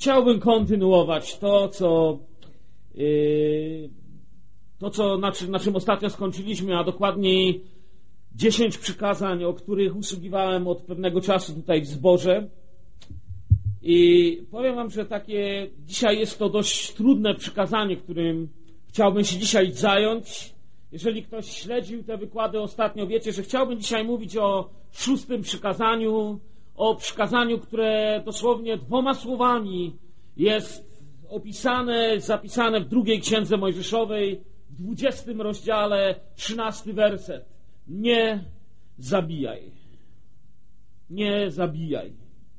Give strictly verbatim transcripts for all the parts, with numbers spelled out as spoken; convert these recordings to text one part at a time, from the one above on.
chciałbym kontynuować to, co yy, to, co, na, na czym ostatnio skończyliśmy, a dokładniej dziesięć przykazań, o których usługiwałem od pewnego czasu tutaj w zborze. I powiem wam, że takie dzisiaj jest to dość trudne przykazanie, którym chciałbym się dzisiaj zająć. Jeżeli ktoś śledził te wykłady ostatnio, wiecie, że chciałbym dzisiaj mówić o szóstym przykazaniu, o przykazaniu, które dosłownie dwoma słowami jest opisane, zapisane w drugiej Księdze Mojżeszowej, w dwudziestym rozdziale, trzynasty werset. Nie zabijaj. Nie zabijaj.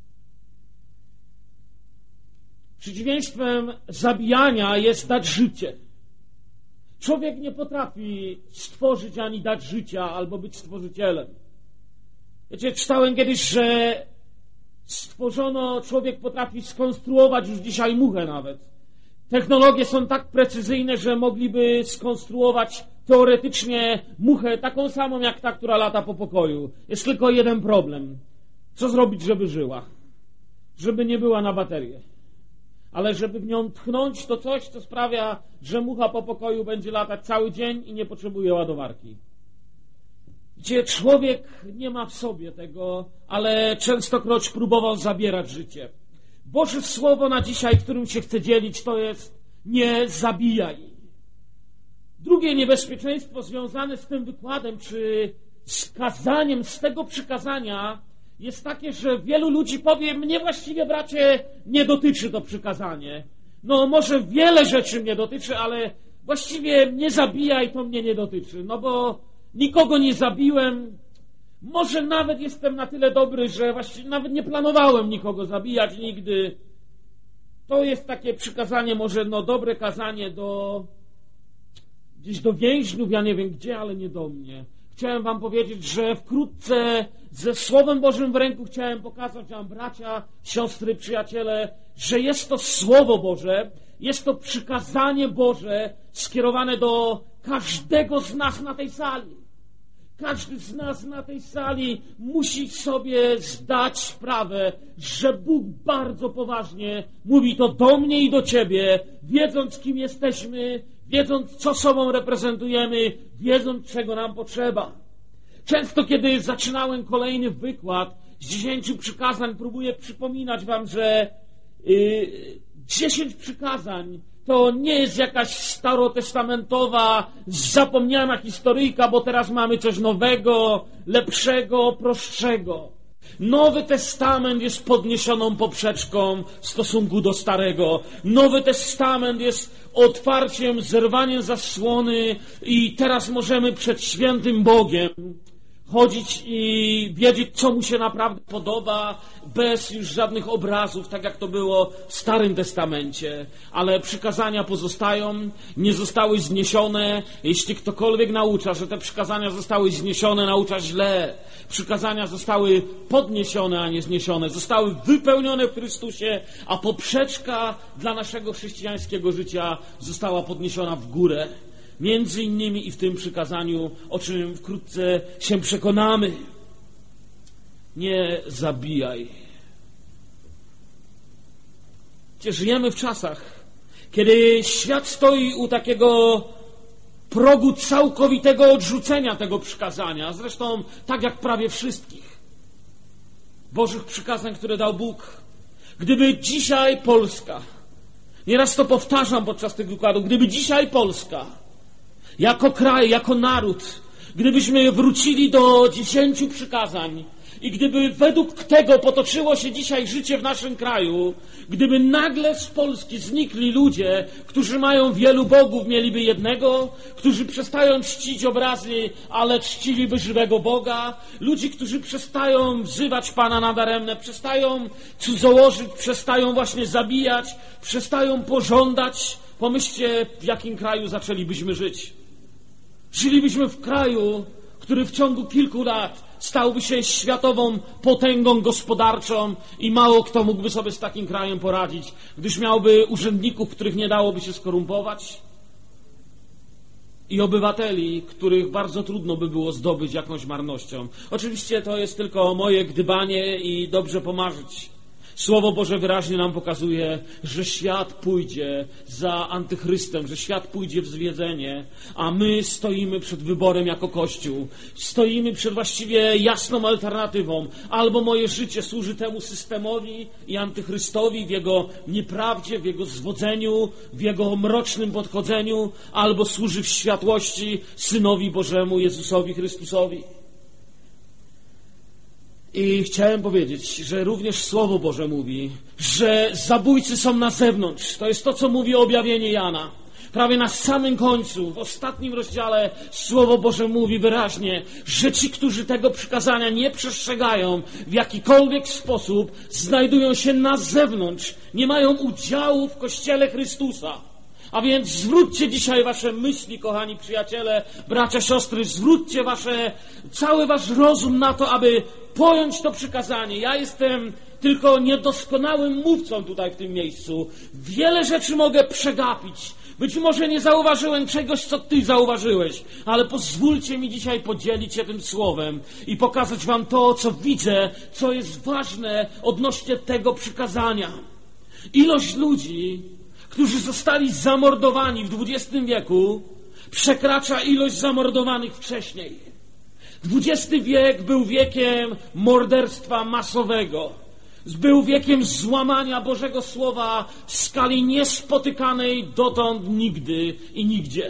Przeciwieństwem zabijania jest dać życie. Człowiek nie potrafi stworzyć ani dać życia, albo być stworzycielem. Wiecie, czytałem kiedyś, że stworzono, człowiek potrafi skonstruować już dzisiaj muchę nawet. Technologie są tak precyzyjne, że mogliby skonstruować teoretycznie muchę taką samą jak ta, która lata po pokoju. Jest tylko jeden problem. Co zrobić, żeby żyła? Żeby nie była na baterię. Ale żeby w nią tchnąć, to coś, co sprawia, że mucha po pokoju będzie latać cały dzień i nie potrzebuje ładowarki. Gdzie człowiek nie ma w sobie tego, ale częstokroć próbował zabierać życie. Boże Słowo na dzisiaj, którym się chcę dzielić, to jest nie zabijaj. Drugie niebezpieczeństwo związane z tym wykładem, czy z kazaniem, z tego przykazania, jest takie, że wielu ludzi powie, mnie właściwie, bracie, nie dotyczy to przykazanie. No może wiele rzeczy mnie dotyczy, ale właściwie nie zabijaj, to mnie nie dotyczy. No bo nikogo nie zabiłem. Może nawet jestem na tyle dobry, że właściwie nawet nie planowałem nikogo zabijać nigdy. To jest takie przykazanie, może no dobre kazanie do gdzieś do więźniów, ja nie wiem gdzie, ale nie do mnie. Chciałem wam powiedzieć, że wkrótce ze Słowem Bożym w ręku chciałem pokazać wam, bracia, siostry, przyjaciele, że jest to Słowo Boże, jest to przykazanie Boże skierowane do każdego z nas na tej sali. Każdy z nas na tej sali musi sobie zdać sprawę, że Bóg bardzo poważnie mówi to do mnie i do ciebie, wiedząc, kim jesteśmy, wiedząc, co sobą reprezentujemy, wiedząc, czego nam potrzeba. Często, kiedy zaczynałem kolejny wykład z dziesięciu przykazań, próbuję przypominać wam, że yy, dziesięć przykazań to nie jest jakaś starotestamentowa, zapomniana historyjka, bo teraz mamy coś nowego, lepszego, prostszego. Nowy Testament jest podniesioną poprzeczką w stosunku do Starego. Nowy Testament jest otwarciem, zerwaniem zasłony i teraz możemy przed świętym Bogiem chodzić i wiedzieć, co mu się naprawdę podoba, bez już żadnych obrazów, tak jak to było w Starym Testamencie. Ale przykazania pozostają, nie zostały zniesione. Jeśli ktokolwiek naucza, że te przykazania zostały zniesione, naucza źle. Przykazania zostały podniesione, a nie zniesione. Zostały wypełnione w Chrystusie, a poprzeczka dla naszego chrześcijańskiego życia została podniesiona w górę. Między innymi i w tym przykazaniu, o czym wkrótce się przekonamy. Nie zabijaj. Przecież żyjemy w czasach, kiedy świat stoi u takiego progu całkowitego odrzucenia tego przykazania. Zresztą tak jak prawie wszystkich Bożych przykazań, które dał Bóg. Gdyby dzisiaj Polska, nieraz to powtarzam podczas tych wykładów, gdyby dzisiaj Polska jako kraj, jako naród, gdybyśmy wrócili do dziesięciu przykazań i gdyby według tego potoczyło się dzisiaj życie w naszym kraju, gdyby nagle z Polski znikli ludzie, którzy mają wielu bogów, mieliby jednego, którzy przestają czcić obrazy, ale czciliby żywego Boga, ludzi, którzy przestają wzywać Pana nadaremne, przestają cudzołożyć, przestają właśnie zabijać, przestają pożądać. Pomyślcie, w jakim kraju zaczęlibyśmy żyć. Żylibyśmy w kraju, który w ciągu kilku lat stałby się światową potęgą gospodarczą i mało kto mógłby sobie z takim krajem poradzić, gdyż miałby urzędników, których nie dałoby się skorumpować i obywateli, których bardzo trudno by było zdobyć jakąś marnością. Oczywiście to jest tylko moje gdybanie i dobrze pomarzyć. Słowo Boże wyraźnie nam pokazuje, że świat pójdzie za antychrystem, że świat pójdzie w zwiedzenie, a my stoimy przed wyborem jako Kościół. Stoimy przed właściwie jasną alternatywą. Albo moje życie służy temu systemowi i antychrystowi w jego nieprawdzie, w jego zwodzeniu, w jego mrocznym podchodzeniu, albo służy w światłości Synowi Bożemu, Jezusowi Chrystusowi. I chciałem powiedzieć, że również Słowo Boże mówi, że zabójcy są na zewnątrz. To jest to, co mówi objawienie Jana. Prawie na samym końcu, w ostatnim rozdziale, Słowo Boże mówi wyraźnie, że ci, którzy tego przykazania nie przestrzegają w jakikolwiek sposób, znajdują się na zewnątrz, nie mają udziału w Kościele Chrystusa. A więc zwróćcie dzisiaj wasze myśli, kochani przyjaciele, bracia, siostry, zwróćcie wasze, cały wasz rozum na to, aby pojąć to przykazanie. Ja jestem tylko niedoskonałym mówcą tutaj w tym miejscu. Wiele rzeczy mogę przegapić. Być może nie zauważyłem czegoś, co ty zauważyłeś, ale pozwólcie mi dzisiaj podzielić się tym słowem i pokazać wam to, co widzę, co jest ważne odnośnie tego przykazania. Ilość ludzi, którzy zostali zamordowani w dwudziestym wieku, przekracza ilość zamordowanych wcześniej. dwudziesty wiek był wiekiem morderstwa masowego. Był wiekiem złamania Bożego Słowa w skali niespotykanej dotąd nigdy i nigdzie.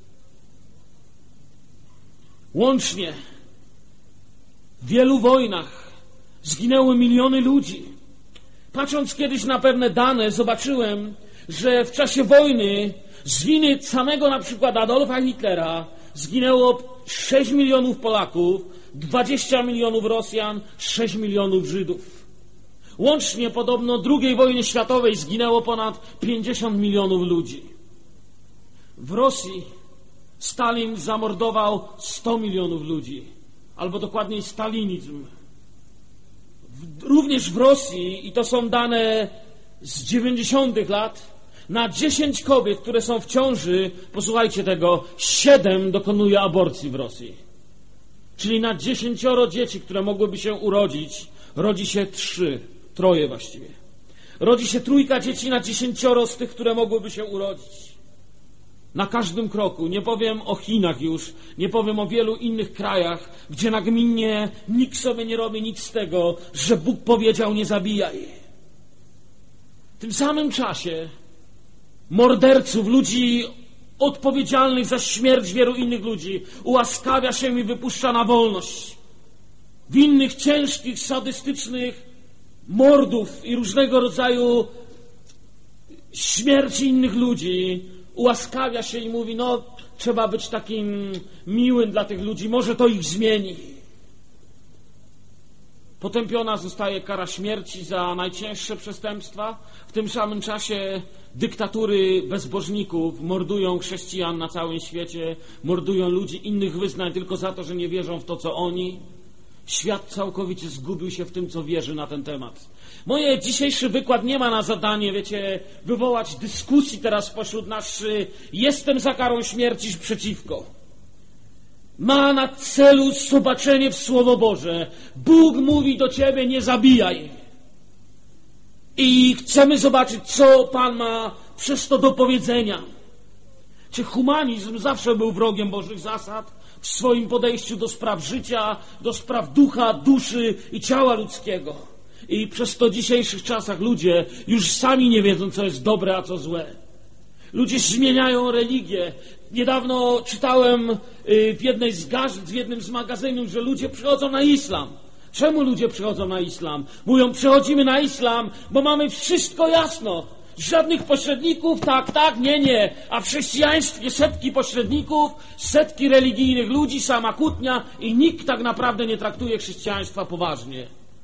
Łącznie w wielu wojnach zginęły miliony ludzi. Patrząc kiedyś na pewne dane, zobaczyłem, że w czasie wojny z winy samego na przykład Adolfa Hitlera zginęło sześć milionów Polaków, dwadzieścia milionów Rosjan, sześć milionów Żydów. Łącznie podobno drugiej wojny światowej zginęło ponad pięćdziesiąt milionów ludzi. W Rosji Stalin zamordował sto milionów ludzi, albo dokładniej stalinizm. Również w Rosji, i to są dane z dziewięćdziesiątych lat, na dziesięć kobiet, które są w ciąży, posłuchajcie tego, siedem dokonuje aborcji w Rosji. Czyli na dziesięcioro dzieci, które mogłyby się urodzić, rodzi się trzy, troje właściwie. Rodzi się trójka dzieci na dziesięcioro z tych, które mogłyby się urodzić. Na każdym kroku, nie powiem o Chinach już, nie powiem o wielu innych krajach, gdzie nagminnie nikt sobie nie robi nic z tego, że Bóg powiedział nie zabijaj. W tym samym czasie morderców, ludzi odpowiedzialnych za śmierć wielu innych ludzi ułaskawia się i wypuszcza na wolność. Winnych ciężkich, sadystycznych mordów i różnego rodzaju śmierci innych ludzi ułaskawia się i mówi, no trzeba być takim miłym dla tych ludzi, może to ich zmieni. Potępiona zostaje kara śmierci za najcięższe przestępstwa. W tym samym czasie dyktatury bezbożników mordują chrześcijan na całym świecie, mordują ludzi innych wyznań tylko za to, że nie wierzą w to, co oni. Świat całkowicie zgubił się w tym, co wierzy na ten temat. Moje dzisiejszy wykład nie ma na zadanie, wiecie, wywołać dyskusji teraz pośród nas, czy jestem za karą śmierci, czy przeciwko. Ma na celu zobaczenie w Słowo Boże. Bóg mówi do ciebie, nie zabijaj. I chcemy zobaczyć, co Pan ma przez to do powiedzenia. Czy humanizm zawsze był wrogiem Bożych zasad w swoim podejściu do spraw życia, do spraw ducha, duszy i ciała ludzkiego. I przez to w dzisiejszych czasach ludzie już sami nie wiedzą, co jest dobre, a co złe. Ludzie zmieniają religię. Niedawno czytałem w, jednej z gazet, w jednym z magazynów, że ludzie przychodzą na islam. Czemu ludzie przychodzą na islam? Mówią, przychodzimy na islam, bo mamy wszystko jasno. Żadnych pośredników, tak, tak, nie, nie. A w chrześcijaństwie setki pośredników, setki religijnych ludzi, sama kłótnia i nikt tak naprawdę nie traktuje chrześcijaństwa poważnie.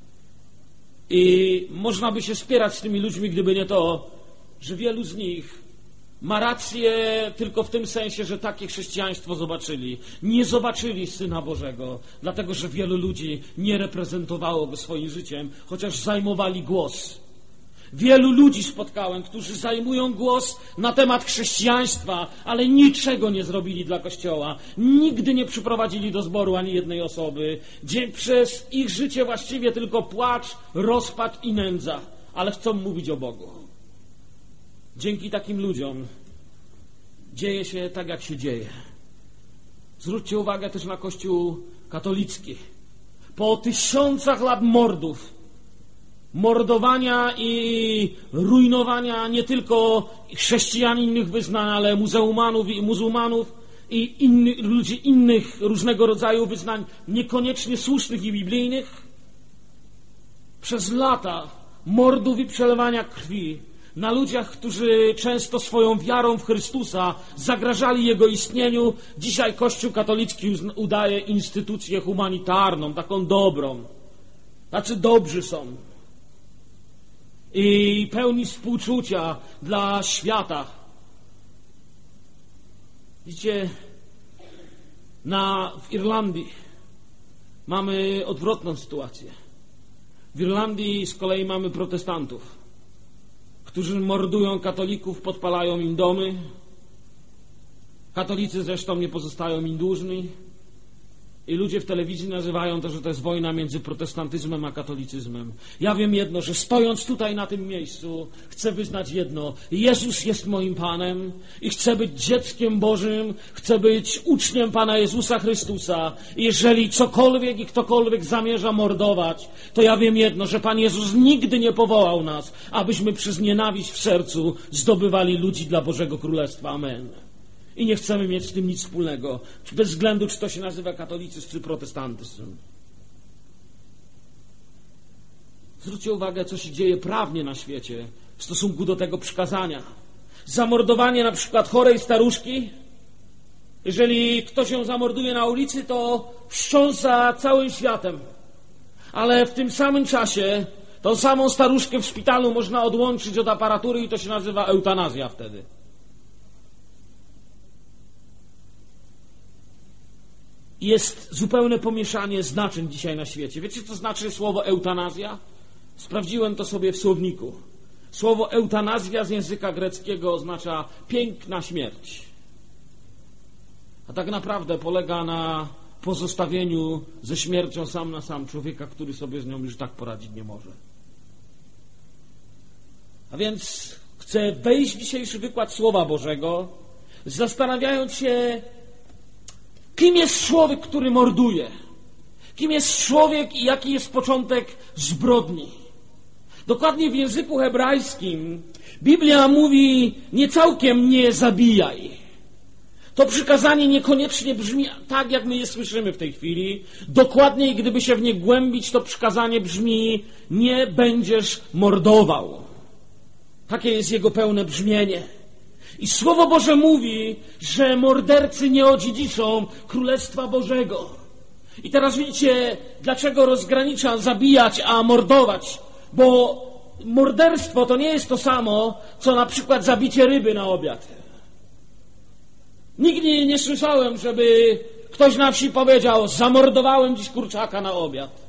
I można by się spierać z tymi ludźmi, gdyby nie to, że wielu z nich ma rację tylko w tym sensie, że takie chrześcijaństwo zobaczyli. Nie zobaczyli Syna Bożego, dlatego że wielu ludzi nie reprezentowało Go swoim życiem, chociaż zajmowali głos. Wielu ludzi spotkałem, którzy zajmują głos na temat chrześcijaństwa, ale niczego nie zrobili dla Kościoła. Nigdy nie przyprowadzili do zboru ani jednej osoby. Gdzie przez ich życie właściwie tylko płacz, rozpacz i nędza. ale chcą mówić o Bogu. Dzięki takim ludziom dzieje się tak, jak się dzieje. Zwróćcie uwagę też na Kościół katolicki. Po tysiącach lat mordów, mordowania i rujnowania nie tylko chrześcijan innych wyznań, ale muzułmanów i muzułmanów i innych, ludzi innych różnego rodzaju wyznań, niekoniecznie słusznych i biblijnych, przez lata mordów i przelewania krwi na ludziach, którzy często swoją wiarą w Chrystusa zagrażali Jego istnieniu. Dzisiaj Kościół katolicki udaje instytucję humanitarną, taką dobrą. Tacy dobrzy są. I pełni współczucia dla świata. Widzicie, na, w Irlandii mamy odwrotną sytuację. W Irlandii z kolei mamy protestantów, którzy mordują katolików, podpalają im domy. Katolicy zresztą nie pozostają im dłużni. I ludzie w telewizji nazywają to, że to jest wojna między protestantyzmem a katolicyzmem. Ja wiem jedno, że stojąc tutaj na tym miejscu chcę wyznać jedno. Jezus jest moim Panem i chcę być dzieckiem Bożym, chcę być uczniem Pana Jezusa Chrystusa. I jeżeli cokolwiek i ktokolwiek zamierza mordować, to ja wiem jedno, że Pan Jezus nigdy nie powołał nas, abyśmy przez nienawiść w sercu zdobywali ludzi dla Bożego Królestwa. Amen. I nie chcemy mieć z tym nic wspólnego, bez względu, czy to się nazywa katolicyzm, czy protestantyzm. Zwróćcie uwagę, co się dzieje prawnie na świecie w stosunku do tego przykazania. Zamordowanie na przykład chorej staruszki. Jeżeli ktoś ją zamorduje na ulicy, to wstrząsa całym światem. Ale w tym samym czasie tą samą staruszkę w szpitalu można odłączyć od aparatury i to się nazywa eutanazja wtedy. Jest zupełne pomieszanie znaczeń dzisiaj na świecie. Wiecie, co znaczy słowo eutanazja? Sprawdziłem to sobie w słowniku. Słowo eutanazja z języka greckiego oznacza piękna śmierć. A tak naprawdę polega na pozostawieniu ze śmiercią sam na sam człowieka, który sobie z nią już tak poradzić nie może. A więc chcę wejść w dzisiejszy wykład Słowa Bożego, zastanawiając się, kim jest człowiek, który morduje? Kim jest człowiek i jaki jest początek zbrodni? Dokładnie w języku hebrajskim Biblia mówi nie całkiem nie zabijaj. To przykazanie niekoniecznie brzmi tak, jak my je słyszymy w tej chwili. Dokładniej, gdyby się w nie głębić, to przykazanie brzmi nie będziesz mordował. Takie jest jego pełne brzmienie. I Słowo Boże mówi, że mordercy nie odziedziczą Królestwa Bożego. I teraz widzicie, dlaczego rozgraniczam zabijać, a mordować. Bo morderstwo to nie jest to samo, co na przykład zabicie ryby na obiad. Nigdy nie słyszałem, żeby ktoś na wsi powiedział, zamordowałem dziś kurczaka na obiad.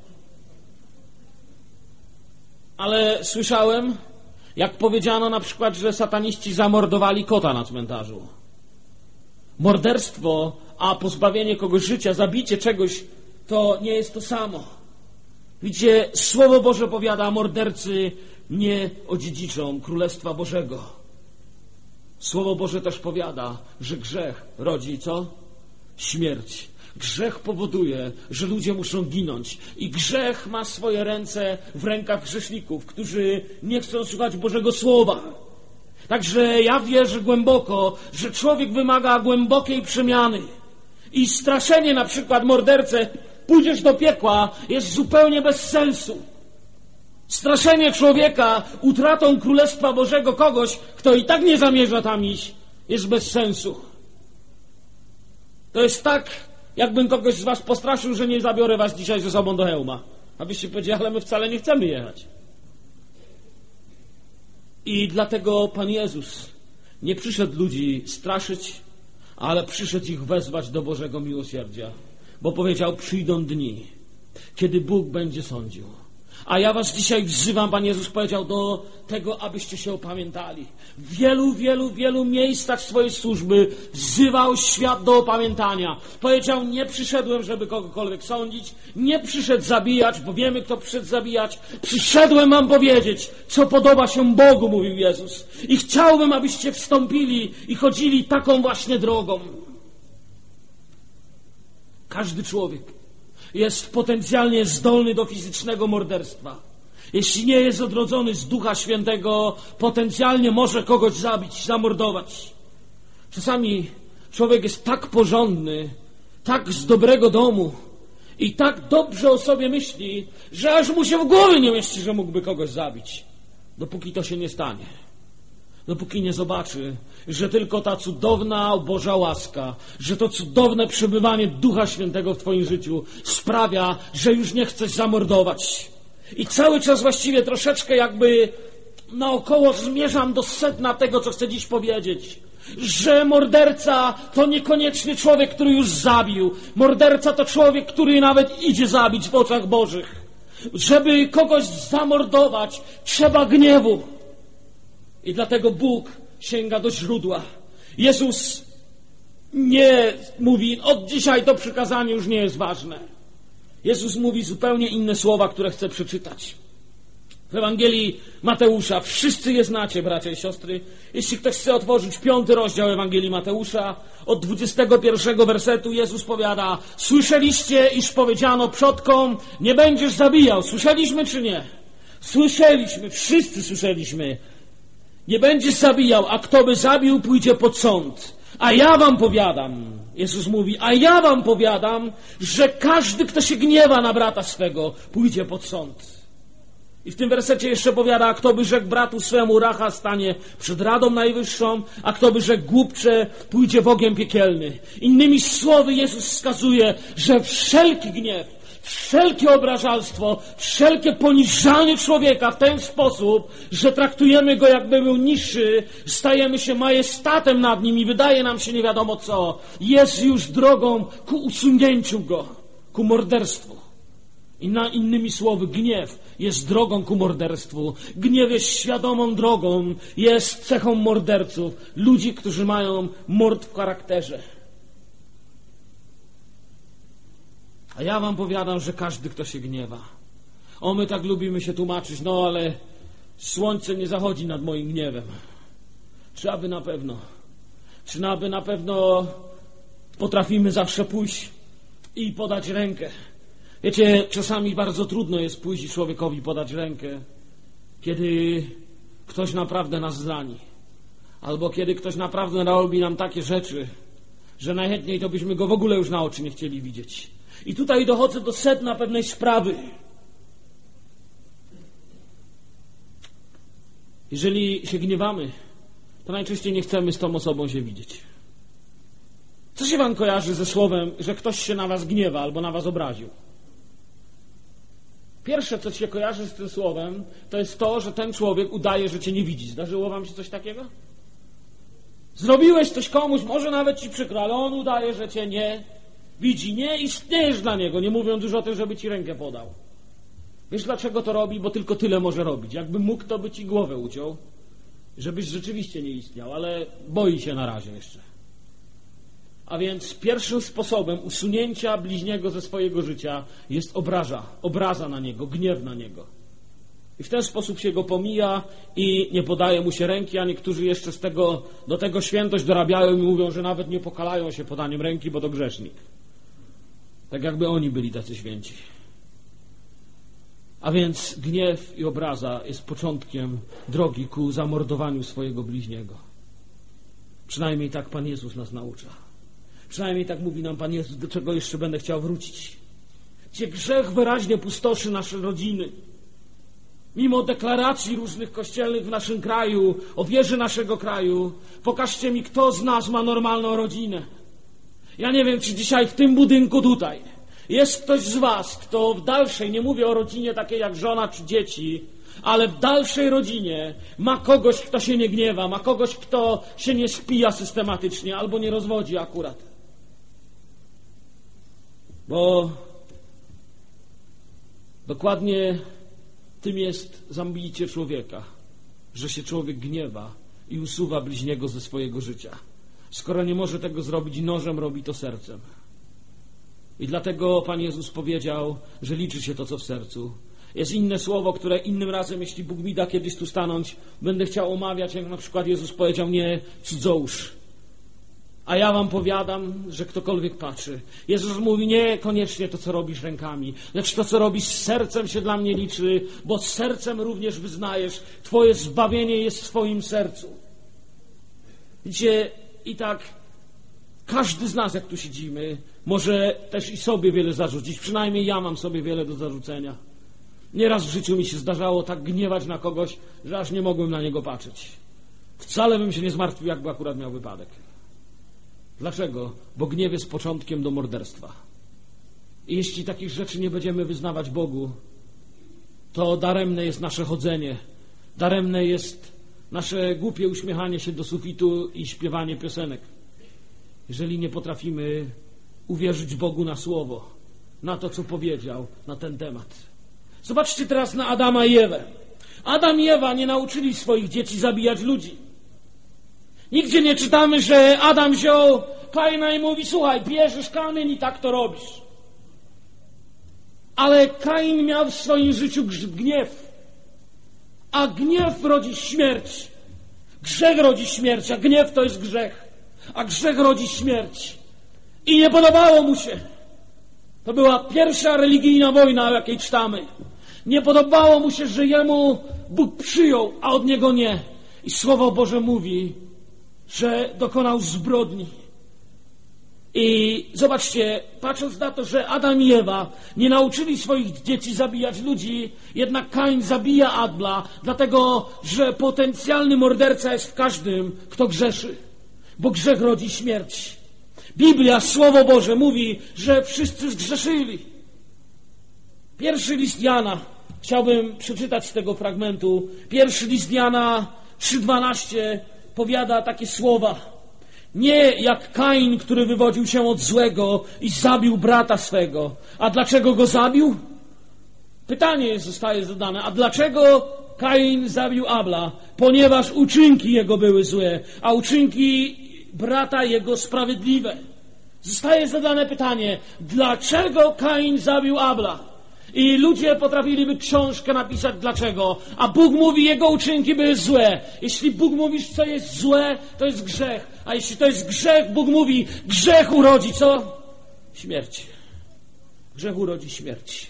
Ale słyszałem, jak powiedziano na przykład, że sataniści zamordowali kota na cmentarzu. Morderstwo, a pozbawienie kogoś życia, zabicie czegoś, to nie jest to samo. Widzicie, Słowo Boże powiada, mordercy nie odziedziczą Królestwa Bożego. Słowo Boże też powiada, że grzech rodzi co? Śmierć. Grzech powoduje, że ludzie muszą ginąć. I grzech ma swoje ręce w rękach grzeszników, którzy nie chcą słuchać Bożego Słowa. Także ja wierzę głęboko, że człowiek wymaga głębokiej przemiany. I straszenie na przykład mordercę, pójdziesz do piekła, jest zupełnie bez sensu. Straszenie człowieka utratą Królestwa Bożego kogoś, kto i tak nie zamierza tam iść, jest bez sensu. To jest tak, jakbym kogoś z was postraszył, że nie zabiorę was dzisiaj ze sobą do hełma. Abyście powiedzieli, ale my wcale nie chcemy jechać. I dlatego Pan Jezus nie przyszedł ludzi straszyć, ale przyszedł ich wezwać do Bożego miłosierdzia. Bo powiedział, przyjdą dni, kiedy Bóg będzie sądził. A ja was dzisiaj wzywam, Pan Jezus powiedział, do tego, abyście się opamiętali. W wielu, wielu, wielu miejscach swojej służby wzywał świat do opamiętania. Powiedział, nie przyszedłem, żeby kogokolwiek sądzić, nie przyszedł zabijać, bo wiemy, kto przyszedł zabijać. Przyszedłem wam powiedzieć, co podoba się Bogu, mówił Jezus. I chciałbym, abyście wstąpili i chodzili taką właśnie drogą. Każdy człowiek jest potencjalnie zdolny do fizycznego morderstwa. Jeśli nie jest odrodzony z Ducha Świętego, potencjalnie może kogoś zabić, zamordować. Czasami człowiek jest tak porządny, tak z dobrego domu i tak dobrze o sobie myśli, że aż mu się w głowie nie mieści, że mógłby kogoś zabić. Dopóki to się nie stanie. Dopóki nie zobaczy, że tylko ta cudowna Boża łaska, że to cudowne przebywanie Ducha Świętego w twoim życiu sprawia, że już nie chcesz zamordować. I cały czas właściwie troszeczkę jakby naokoło zmierzam do sedna tego, co chcę dziś powiedzieć. Że morderca to niekoniecznie człowiek, który już zabił. Morderca to człowiek, który nawet idzie zabić w oczach Bożych. Żeby kogoś zamordować, trzeba gniewu. I dlatego Bóg sięga do źródła. Jezus nie mówi, od dzisiaj to przykazanie już nie jest ważne. Jezus mówi zupełnie inne słowa, które chcę przeczytać. W Ewangelii Mateusza, wszyscy je znacie, bracia i siostry. Jeśli ktoś chce otworzyć piąty rozdział Ewangelii Mateusza, od dwudziestego pierwszego wersetu Jezus powiada, słyszeliście, iż powiedziano przodkom, nie będziesz zabijał. Słyszeliśmy czy nie? Słyszeliśmy, wszyscy słyszeliśmy. Nie będziesz zabijał, a kto by zabił, pójdzie pod sąd. A ja wam powiadam, Jezus mówi, a ja wam powiadam, że każdy, kto się gniewa na brata swego, pójdzie pod sąd. I w tym wersecie jeszcze powiada, a kto by rzekł bratu swemu racha, stanie przed Radą Najwyższą, a kto by rzekł głupcze, pójdzie w ogień piekielny. Innymi słowy Jezus wskazuje, że wszelki gniew, wszelkie obrażalstwo, wszelkie poniżanie człowieka w ten sposób, że traktujemy go jakby był niższy, stajemy się majestatem nad nim i wydaje nam się nie wiadomo co, jest już drogą ku usunięciu go, ku morderstwu. I na innymi słowy, gniew jest drogą ku morderstwu. Gniew jest świadomą drogą, jest cechą morderców, ludzi, którzy mają mord w charakterze. A ja wam powiadam, że każdy, kto się gniewa. O, my tak lubimy się tłumaczyć, no ale słońce nie zachodzi nad moim gniewem. Czy aby na pewno? Czy aby na pewno potrafimy zawsze pójść i podać rękę? Wiecie, czasami bardzo trudno jest pójść i człowiekowi podać rękę, kiedy ktoś naprawdę nas zrani. Albo kiedy ktoś naprawdę robi nam takie rzeczy, że najchętniej to byśmy go w ogóle już na oczy nie chcieli widzieć. I tutaj dochodzę do sedna pewnej sprawy. Jeżeli się gniewamy, to najczęściej nie chcemy z tą osobą się widzieć. Co się wam kojarzy ze słowem, że ktoś się na was gniewa albo na was obraził? Pierwsze, co się kojarzy z tym słowem, to jest to, że ten człowiek udaje, że cię nie widzi. Zdarzyło wam się coś takiego? Zrobiłeś coś komuś, może nawet ci przykro, ale on udaje, że cię nie widzi, nie istniejesz dla niego, nie mówiąc już o tym, żeby ci rękę podał. Wiesz, dlaczego to robi? Bo tylko tyle może robić. Jakby mógł, to by ci głowę uciął, żebyś rzeczywiście nie istniał, ale boi się na razie jeszcze. A więc pierwszym sposobem usunięcia bliźniego ze swojego życia jest obraża, obraza na niego, gniew na niego. I w ten sposób się go pomija i nie podaje mu się ręki, a niektórzy jeszcze z tego, do tego świętość dorabiają i mówią, że nawet nie pokalają się podaniem ręki, bo to grzesznik. Tak jakby oni byli tacy święci. A więc gniew i obraza jest początkiem drogi ku zamordowaniu swojego bliźniego. Przynajmniej tak Pan Jezus nas naucza. Przynajmniej tak mówi nam Pan Jezus, do czego jeszcze będę chciał wrócić. Gdzie grzech wyraźnie pustoszy nasze rodziny. Mimo deklaracji różnych kościelnych w naszym kraju, o wierze naszego kraju, pokażcie mi, kto z nas ma normalną rodzinę. Ja nie wiem, czy dzisiaj w tym budynku tutaj jest ktoś z was, kto w dalszej, nie mówię o rodzinie takiej jak żona czy dzieci, ale w dalszej rodzinie ma kogoś, kto się nie gniewa, ma kogoś, kto się nie spija systematycznie albo nie rozwodzi akurat. Bo dokładnie Tym jest zabicie człowieka, że się człowiek gniewa i usuwa bliźniego ze swojego życia. Skoro nie może tego zrobić nożem, robi to sercem. I dlatego Pan Jezus powiedział, że liczy się to, co w sercu. Jest inne słowo, które innym razem, jeśli Bóg mi da kiedyś tu stanąć, będę chciał omawiać, jak na przykład Jezus powiedział, nie cudzołóż. A ja wam powiadam, że ktokolwiek patrzy. Jezus mówi, nie koniecznie to, co robisz rękami, lecz to, co robisz z sercem, się dla mnie liczy, bo z sercem również wyznajesz. Twoje zbawienie jest w twoim sercu. Widzicie, i tak każdy z nas, jak tu siedzimy, może też i sobie wiele zarzucić. Przynajmniej ja mam sobie wiele do zarzucenia. Nieraz w życiu mi się zdarzało tak gniewać na kogoś, że aż nie mogłem na niego patrzeć. Wcale bym się nie zmartwił, jakby akurat miał wypadek. Dlaczego? Bo gniew jest początkiem do morderstwa. I jeśli takich rzeczy nie będziemy wyznawać Bogu, to daremne jest nasze chodzenie, daremne jest nasze głupie uśmiechanie się do sufitu i śpiewanie piosenek. Jeżeli nie potrafimy uwierzyć Bogu na słowo, na to, co powiedział na ten temat. Zobaczcie teraz na Adama i Ewę. Adam i Ewa nie nauczyli swoich dzieci zabijać ludzi. Nigdzie nie czytamy, że Adam wziął Kaina i mówi, słuchaj, bierzesz kamień i tak to robisz. Ale Kain miał w swoim życiu gniew. A gniew rodzi śmierć. Grzech rodzi śmierć, a gniew to jest grzech. A grzech rodzi śmierć. I nie podobało mu się. To była pierwsza religijna wojna, o jakiej czytamy. Nie podobało mu się, że jemu Bóg przyjął, a od niego nie. I Słowo Boże mówi, że dokonał zbrodni. I zobaczcie, patrząc na to, że Adam i Ewa nie nauczyli swoich dzieci zabijać ludzi, jednak Kain zabija Abla, dlatego, że potencjalny morderca jest w każdym, kto grzeszy. Bo grzech rodzi śmierć. Biblia, Słowo Boże mówi, że wszyscy zgrzeszyli. Pierwszy list Jana, chciałbym przeczytać z tego fragmentu. Pierwszy list Jana trzy dwanaście powiada takie słowa. Nie jak Kain, który wywodził się od złego i zabił brata swego. A dlaczego go zabił? Pytanie zostaje zadane. A dlaczego Kain zabił Abla? Ponieważ uczynki jego były złe, a uczynki brata jego sprawiedliwe. Zostaje zadane pytanie, dlaczego Kain zabił Abla? I ludzie potrafiliby książkę napisać dlaczego, a Bóg mówi, jego uczynki były złe. Jeśli Bóg mówi, co jest złe, to jest grzech. A jeśli to jest grzech, Bóg mówi, grzech urodzi co? Śmierć. Grzech urodzi śmierć.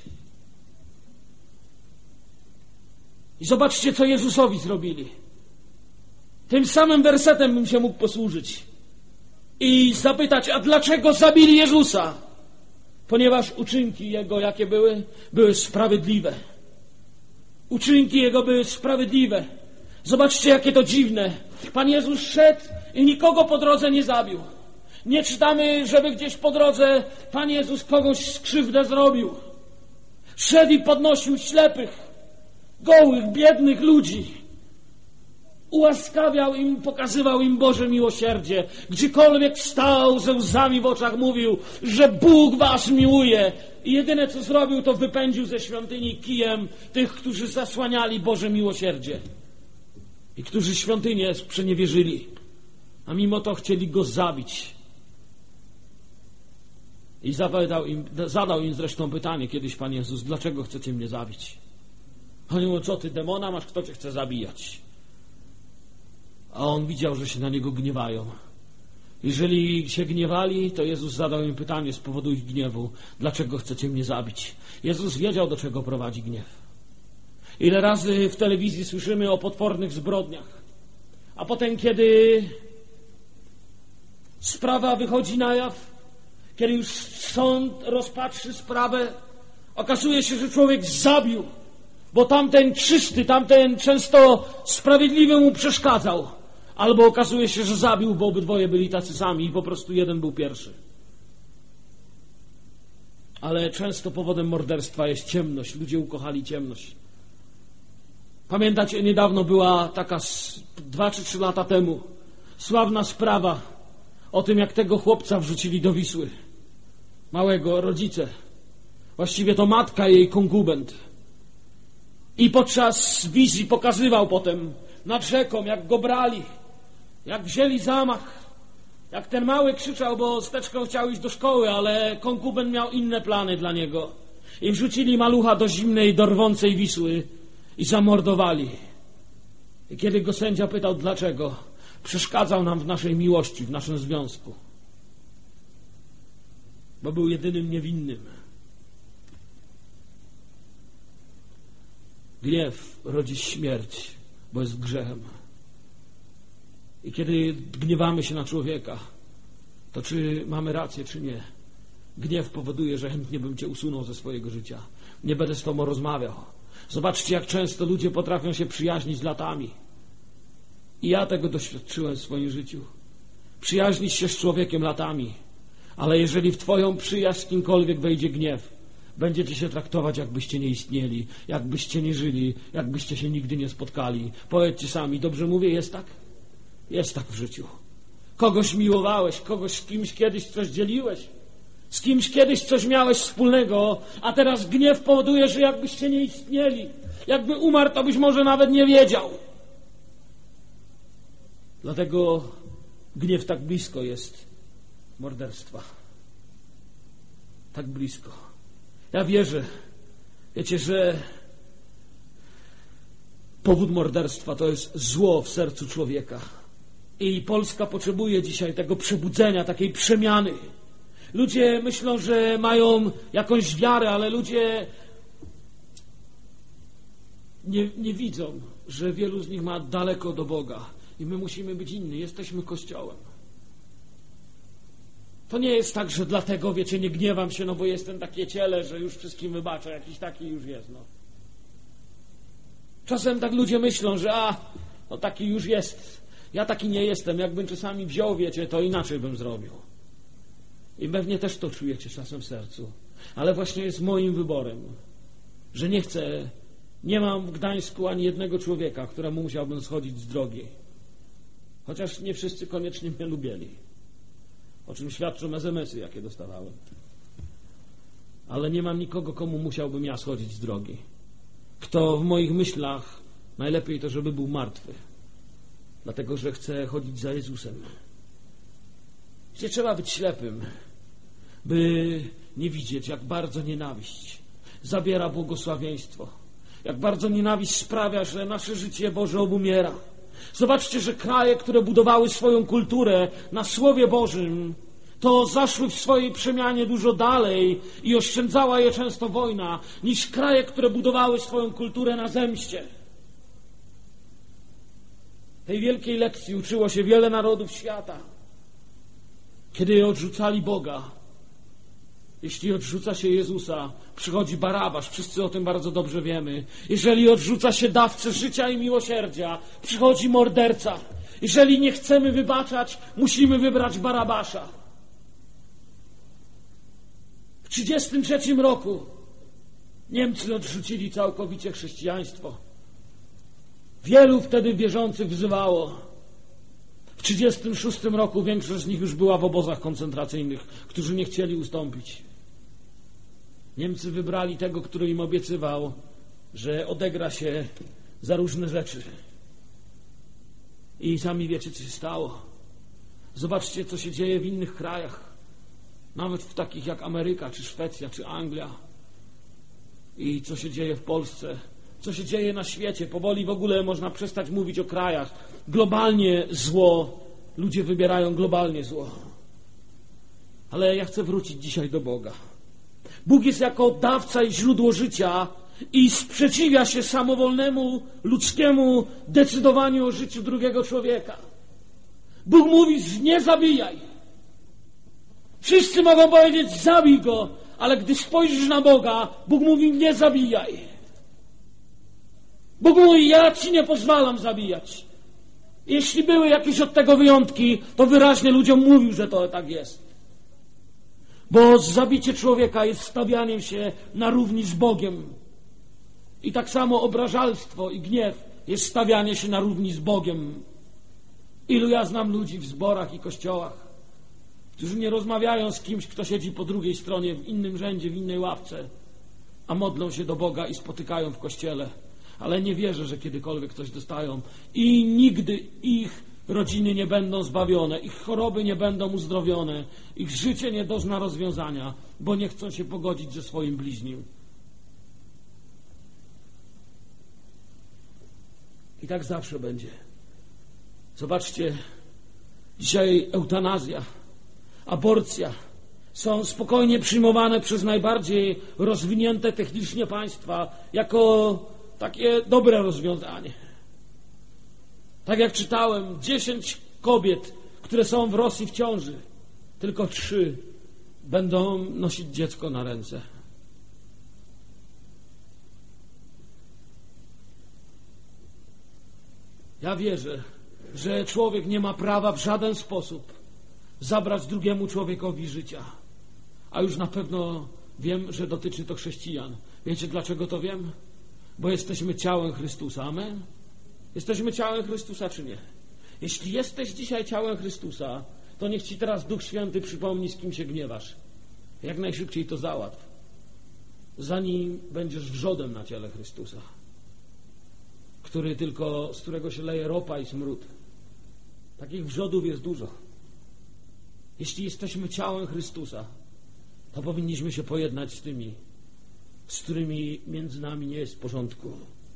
I zobaczcie, co Jezusowi zrobili. Tym samym wersetem bym się mógł posłużyć i zapytać, a dlaczego zabili Jezusa? Ponieważ uczynki Jego, jakie były? Były sprawiedliwe. Uczynki Jego były sprawiedliwe. Zobaczcie, jakie to dziwne. Pan Jezus szedł i nikogo po drodze nie zabił. Nie czytamy, żeby gdzieś po drodze Pan Jezus kogoś skrzywdę zrobił. Szedł i podnosił ślepych, gołych, biednych ludzi. Ułaskawiał im, pokazywał im Boże miłosierdzie. Gdziekolwiek stał, ze łzami w oczach mówił, że Bóg was miłuje. I jedyne, co zrobił, to wypędził ze świątyni kijem tych, którzy zasłaniali Boże miłosierdzie. I którzy świątynię sprzeniewierzyli. A mimo to chcieli go zabić. I zadał im, zadał im zresztą pytanie kiedyś Pan Jezus, dlaczego chcecie mnie zabić? Oni mówią, co ty demona masz, kto cię chce zabijać? A on widział, że się na niego gniewają. Jeżeli się gniewali, to Jezus zadał im pytanie z powodu ich gniewu. Dlaczego chcecie mnie zabić? Jezus wiedział, do czego prowadzi gniew. Ile razy w telewizji słyszymy o potwornych zbrodniach. A potem, kiedy sprawa wychodzi na jaw, kiedy już sąd rozpatrzy sprawę, okazuje się, że człowiek zabił, bo tamten czysty, tamten często sprawiedliwy mu przeszkadzał. Albo okazuje się, że zabił, bo obydwoje byli tacy sami i po prostu jeden był pierwszy. Ale często powodem morderstwa jest ciemność. Ludzie ukochali ciemność. Pamiętacie, niedawno była taka dwa czy trzy lata temu sławna sprawa o tym, jak tego chłopca wrzucili do Wisły. Małego, rodzice. Właściwie to matka i jej konkubent. I podczas wizji pokazywał potem nad rzeką, jak go brali, jak wzięli zamach, jak ten mały krzyczał, bo z teczką chciał iść do szkoły, ale konkuben miał inne plany dla niego. I wrzucili malucha do zimnej, do rwącej Wisły i zamordowali. I kiedy go sędzia pytał dlaczego, przeszkadzał nam w naszej miłości, w naszym związku. Bo był jedynym niewinnym. Gniew rodzi śmierć, bo jest grzechem. I kiedy gniewamy się na człowieka, to czy mamy rację, czy nie? Gniew powoduje, że chętnie bym cię usunął ze swojego życia. Nie będę z tobą rozmawiał. Zobaczcie, jak często ludzie potrafią się przyjaźnić latami. I ja tego doświadczyłem w swoim życiu. Przyjaźnić się z człowiekiem latami, ale jeżeli w twoją przyjaźń z kimkolwiek wejdzie gniew, będziecie się traktować, jakbyście nie istnieli, jakbyście nie żyli, jakbyście się nigdy nie spotkali. Powiedzcie sami, dobrze mówię, jest tak? Jest tak w życiu. Kogoś miłowałeś, kogoś z kimś kiedyś coś dzieliłeś, z kimś kiedyś coś miałeś wspólnego, a teraz gniew powoduje, że jakbyście nie istnieli, jakby umarł, to byś może nawet nie wiedział. Dlatego gniew tak blisko jest morderstwa. Tak blisko. Ja wierzę, wiecie, że powód morderstwa to jest zło w sercu człowieka. I Polska potrzebuje dzisiaj tego przebudzenia, takiej przemiany. Ludzie myślą, że mają jakąś wiarę, ale ludzie nie, nie widzą, że wielu z nich ma daleko do Boga. I my musimy być inni. Jesteśmy Kościołem. To nie jest tak, że dlatego, wiecie, nie gniewam się, no bo jestem takie ciele, że już wszystkim wybaczę. Jakiś taki już jest, no. Czasem tak ludzie myślą, że a, no taki już jest. Ja taki nie jestem. Jakbym czasami wziął, wiecie, to inaczej bym zrobił. I pewnie też to czujecie czasem w sercu. Ale właśnie jest moim wyborem, że nie chcę, nie mam w Gdańsku ani jednego człowieka, któremu musiałbym schodzić z drogi. Chociaż nie wszyscy koniecznie mnie lubili. O czym świadczą es em esy, jakie dostawałem. Ale nie mam nikogo, komu musiałbym ja schodzić z drogi. Kto w moich myślach najlepiej to, żeby był martwy. Dlatego, że chcę chodzić za Jezusem. Gdzie trzeba być ślepym, by nie widzieć, jak bardzo nienawiść zabiera błogosławieństwo. Jak bardzo nienawiść sprawia, że nasze życie Boże obumiera. Zobaczcie, że kraje, które budowały swoją kulturę na Słowie Bożym, to zaszły w swojej przemianie dużo dalej i oszczędzała je często wojna, niż kraje, które budowały swoją kulturę na zemście. Tej wielkiej lekcji uczyło się wiele narodów świata. Kiedy odrzucali Boga, jeśli odrzuca się Jezusa, przychodzi Barabasz, wszyscy o tym bardzo dobrze wiemy. Jeżeli odrzuca się dawcę życia i miłosierdzia, przychodzi morderca. Jeżeli nie chcemy wybaczać, musimy wybrać Barabasza. W trzydziestym trzecim roku Niemcy odrzucili całkowicie chrześcijaństwo. Wielu wtedy wierzących wzywało. W trzydziestym szóstym roku większość z nich już była w obozach koncentracyjnych, którzy nie chcieli ustąpić. Niemcy wybrali tego, który im obiecywał, że odegra się za różne rzeczy. I sami wiecie, co się stało. Zobaczcie, co się dzieje w innych krajach. Nawet w takich jak Ameryka, czy Szwecja, czy Anglia. I co się dzieje w Polsce. Co się dzieje na świecie. Powoli w ogóle można przestać mówić o krajach. Globalnie zło. Ludzie wybierają globalnie zło. Ale ja chcę wrócić dzisiaj do Boga. Bóg jest jako dawca i źródło życia i sprzeciwia się samowolnemu ludzkiemu decydowaniu o życiu drugiego człowieka. Bóg mówi, nie zabijaj. Wszyscy mogą powiedzieć, zabij go, ale gdy spojrzysz na Boga, Bóg mówi, nie zabijaj. Bóg mówi, ja ci nie pozwalam zabijać. Jeśli były jakieś od tego wyjątki, to wyraźnie ludziom mówił, że to tak jest. Bo zabicie człowieka jest stawianiem się na równi z Bogiem. I tak samo obrażalstwo i gniew jest stawianie się na równi z Bogiem. Ilu ja znam ludzi w zborach i kościołach, którzy nie rozmawiają z kimś, kto siedzi po drugiej stronie, w innym rzędzie, w innej ławce, a modlą się do Boga i spotykają w kościele. ale nie wierzę, że kiedykolwiek coś dostają i nigdy ich rodziny nie będą zbawione, ich choroby nie będą uzdrowione, ich życie nie dozna rozwiązania, bo nie chcą się pogodzić ze swoim bliźnim. I tak zawsze będzie. Zobaczcie, dzisiaj eutanazja, aborcja są spokojnie przyjmowane przez najbardziej rozwinięte technicznie państwa jako takie dobre rozwiązanie. Tak jak czytałem, dziesięć kobiet, które są w Rosji w ciąży, tylko trzy będą nosić dziecko na ręce. Ja wierzę, że człowiek nie ma prawa w żaden sposób zabrać drugiemu człowiekowi życia. A już na pewno wiem, że dotyczy to chrześcijan. Wiecie, dlaczego to wiem? Bo jesteśmy ciałem Chrystusa. Amen? Jesteśmy ciałem Chrystusa, czy nie? Jeśli jesteś dzisiaj ciałem Chrystusa, to niech Ci teraz Duch Święty przypomni, z kim się gniewasz. Jak najszybciej to załatw, zanim będziesz wrzodem na ciele Chrystusa, który tylko, z którego się leje ropa i smród. Takich wrzodów jest dużo. Jeśli jesteśmy ciałem Chrystusa, to powinniśmy się pojednać z tymi, z którymi między nami nie jest w porządku.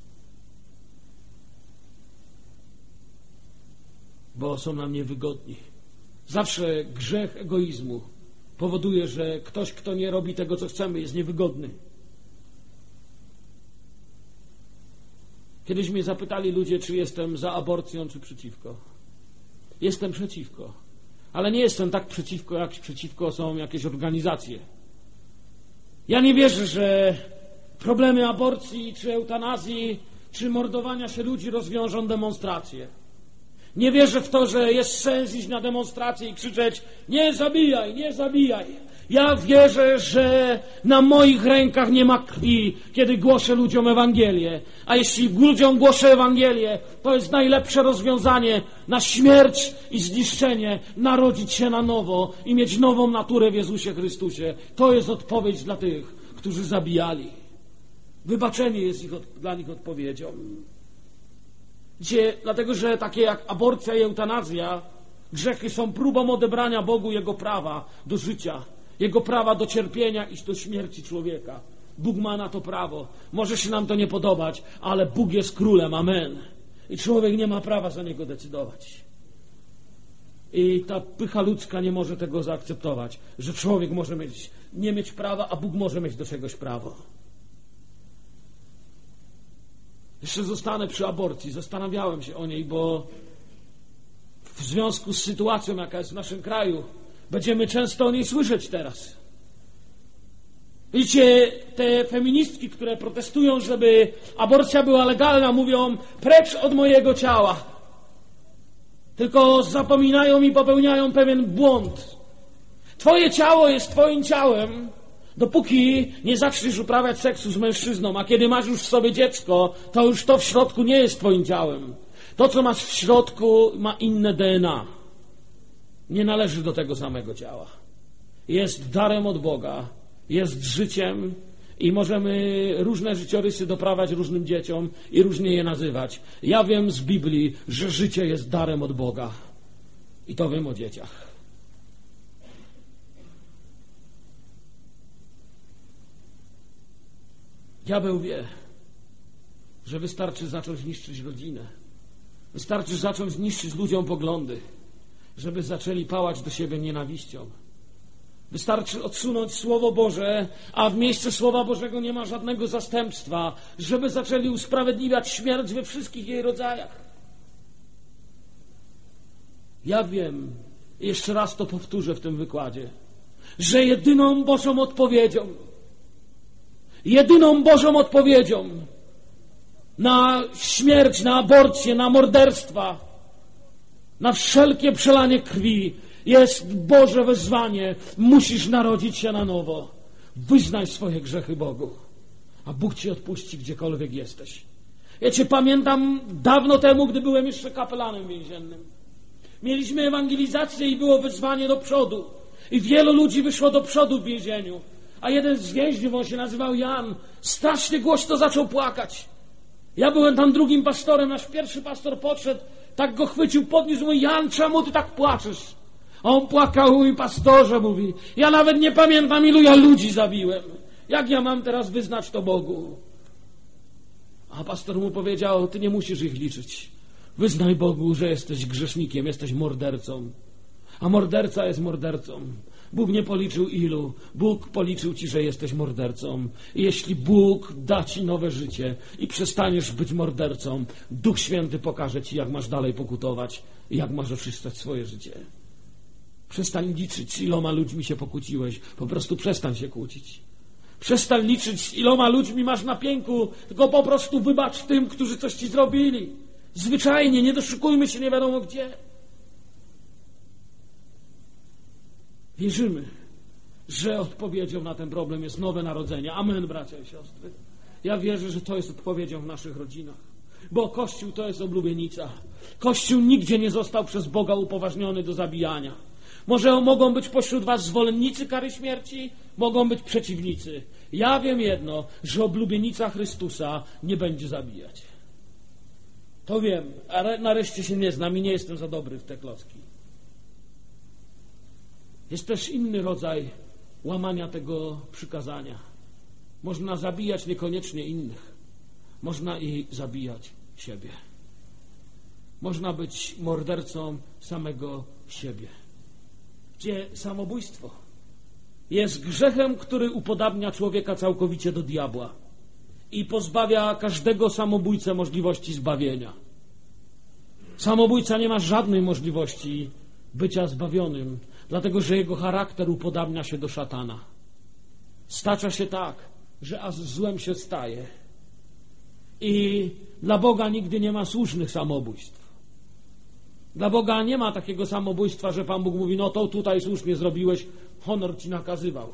Bo są nam niewygodni. Zawsze grzech egoizmu powoduje, że ktoś, kto nie robi tego, co chcemy, jest niewygodny. Kiedyś mnie zapytali ludzie, czy jestem za aborcją, czy przeciwko. Jestem przeciwko. Ale nie jestem tak przeciwko, jak przeciwko są jakieś organizacje. Ja nie wierzę, że problemy aborcji, czy eutanazji, czy mordowania się ludzi rozwiążą demonstracje. Nie wierzę w to, że jest sens iść na demonstrację i krzyczeć: nie zabijaj, nie zabijaj. Ja wierzę, że na moich rękach nie ma krwi, kiedy głoszę ludziom Ewangelię. A jeśli ludziom głoszę Ewangelię, to jest najlepsze rozwiązanie na śmierć i zniszczenie, narodzić się na nowo i mieć nową naturę w Jezusie Chrystusie. To jest odpowiedź dla tych, którzy zabijali. Wybaczenie jest ich, dla nich odpowiedzią. Gdzie, dlatego, że takie jak aborcja i eutanazja, grzechy są próbą odebrania Bogu Jego prawa do życia, Jego prawa do cierpienia i do śmierci człowieka. Bóg ma na to prawo. Może się nam to nie podobać, ale Bóg jest królem. Amen. I człowiek nie ma prawa za Niego decydować. I ta pycha ludzka nie może tego zaakceptować, że człowiek może mieć, nie mieć prawa, a Bóg może mieć do czegoś prawo. Jeszcze zostanę przy aborcji. Zastanawiałem się o niej, bo w związku z sytuacją, jaka jest w naszym kraju, będziemy często o niej słyszeć teraz. Widzicie, te feministki, które protestują, żeby aborcja była legalna, mówią: precz od mojego ciała. Tylko zapominają i popełniają pewien błąd. Twoje ciało jest twoim ciałem, dopóki nie zaczniesz uprawiać seksu z mężczyzną, a kiedy masz już w sobie dziecko, to już to w środku nie jest twoim ciałem. To, co masz w środku, ma inne D N A. Nie należy do tego samego ciała. Jest darem od Boga, jest życiem i możemy różne życiorysy doprawiać różnym dzieciom i różnie je nazywać. Ja wiem z Biblii, że życie jest darem od Boga. I to wiem o dzieciach. Diabeł wie, że wystarczy zacząć niszczyć rodzinę. Wystarczy zacząć niszczyć ludziom poglądy, żeby zaczęli pałać do siebie nienawiścią. Wystarczy odsunąć Słowo Boże, a w miejsce Słowa Bożego nie ma żadnego zastępstwa, żeby zaczęli usprawiedliwiać śmierć we wszystkich jej rodzajach. Ja wiem, jeszcze raz to powtórzę w tym wykładzie, że jedyną Bożą odpowiedzią, jedyną Bożą odpowiedzią na śmierć, na aborcję, na morderstwa, na wszelkie przelanie krwi jest Boże wezwanie. Musisz narodzić się na nowo. Wyznaj swoje grzechy Bogu, a Bóg ci odpuści, gdziekolwiek jesteś. Wiecie, pamiętam dawno temu, gdy byłem jeszcze kapelanem więziennym. Mieliśmy ewangelizację i było wezwanie do przodu. I wielu ludzi wyszło do przodu w więzieniu. A jeden z więźniów, on się nazywał Jan, strasznie głośno zaczął płakać. Ja byłem tam drugim pastorem, nasz pierwszy pastor podszedł, tak go chwycił, podniósł, mówi: Jan, czemu ty tak płaczesz? A on płakał, mówi: pastorze, mówi, ja nawet nie pamiętam, ilu ja ludzi zabiłem. Jak ja mam teraz wyznać to Bogu? A pastor mu powiedział: ty nie musisz ich liczyć. Wyznaj Bogu, że jesteś grzesznikiem, jesteś mordercą. A morderca jest mordercą. Bóg nie policzył ilu. Bóg policzył ci, że jesteś mordercą. I jeśli Bóg da ci nowe życie i przestaniesz być mordercą, Duch Święty pokaże ci, jak masz dalej pokutować i jak masz oczyszczać swoje życie. Przestań liczyć, z iloma ludźmi się pokłóciłeś. Po prostu przestań się kłócić. Przestań liczyć, z iloma ludźmi masz na pięku, tylko po prostu wybacz tym, którzy coś ci zrobili. Zwyczajnie, nie doszukujmy się nie wiadomo gdzie. Wierzymy, że odpowiedzią na ten problem jest nowe narodzenie. Amen, bracia i siostry. Ja wierzę, że to jest odpowiedzią w naszych rodzinach. Bo Kościół to jest oblubienica. Kościół nigdzie nie został przez Boga upoważniony do zabijania. Może mogą być pośród was zwolennicy kary śmierci, mogą być przeciwnicy. Ja wiem jedno, że oblubienica Chrystusa nie będzie zabijać. To wiem, ale nareszcie się nie znam i nie jestem za dobry w te klocki. Jest też inny rodzaj łamania tego przykazania. Można zabijać niekoniecznie innych. Można i zabijać siebie. Można być mordercą samego siebie. Gdzie samobójstwo jest grzechem, który upodabnia człowieka całkowicie do diabła i pozbawia każdego samobójcę możliwości zbawienia. Samobójca nie ma żadnej możliwości bycia zbawionym, dlatego że jego charakter upodabnia się do szatana. Stacza się tak, że aż złem się staje. I dla Boga nigdy nie ma słusznych samobójstw. Dla Boga nie ma takiego samobójstwa, że Pan Bóg mówi: no to tutaj słusznie zrobiłeś, honor ci nakazywał.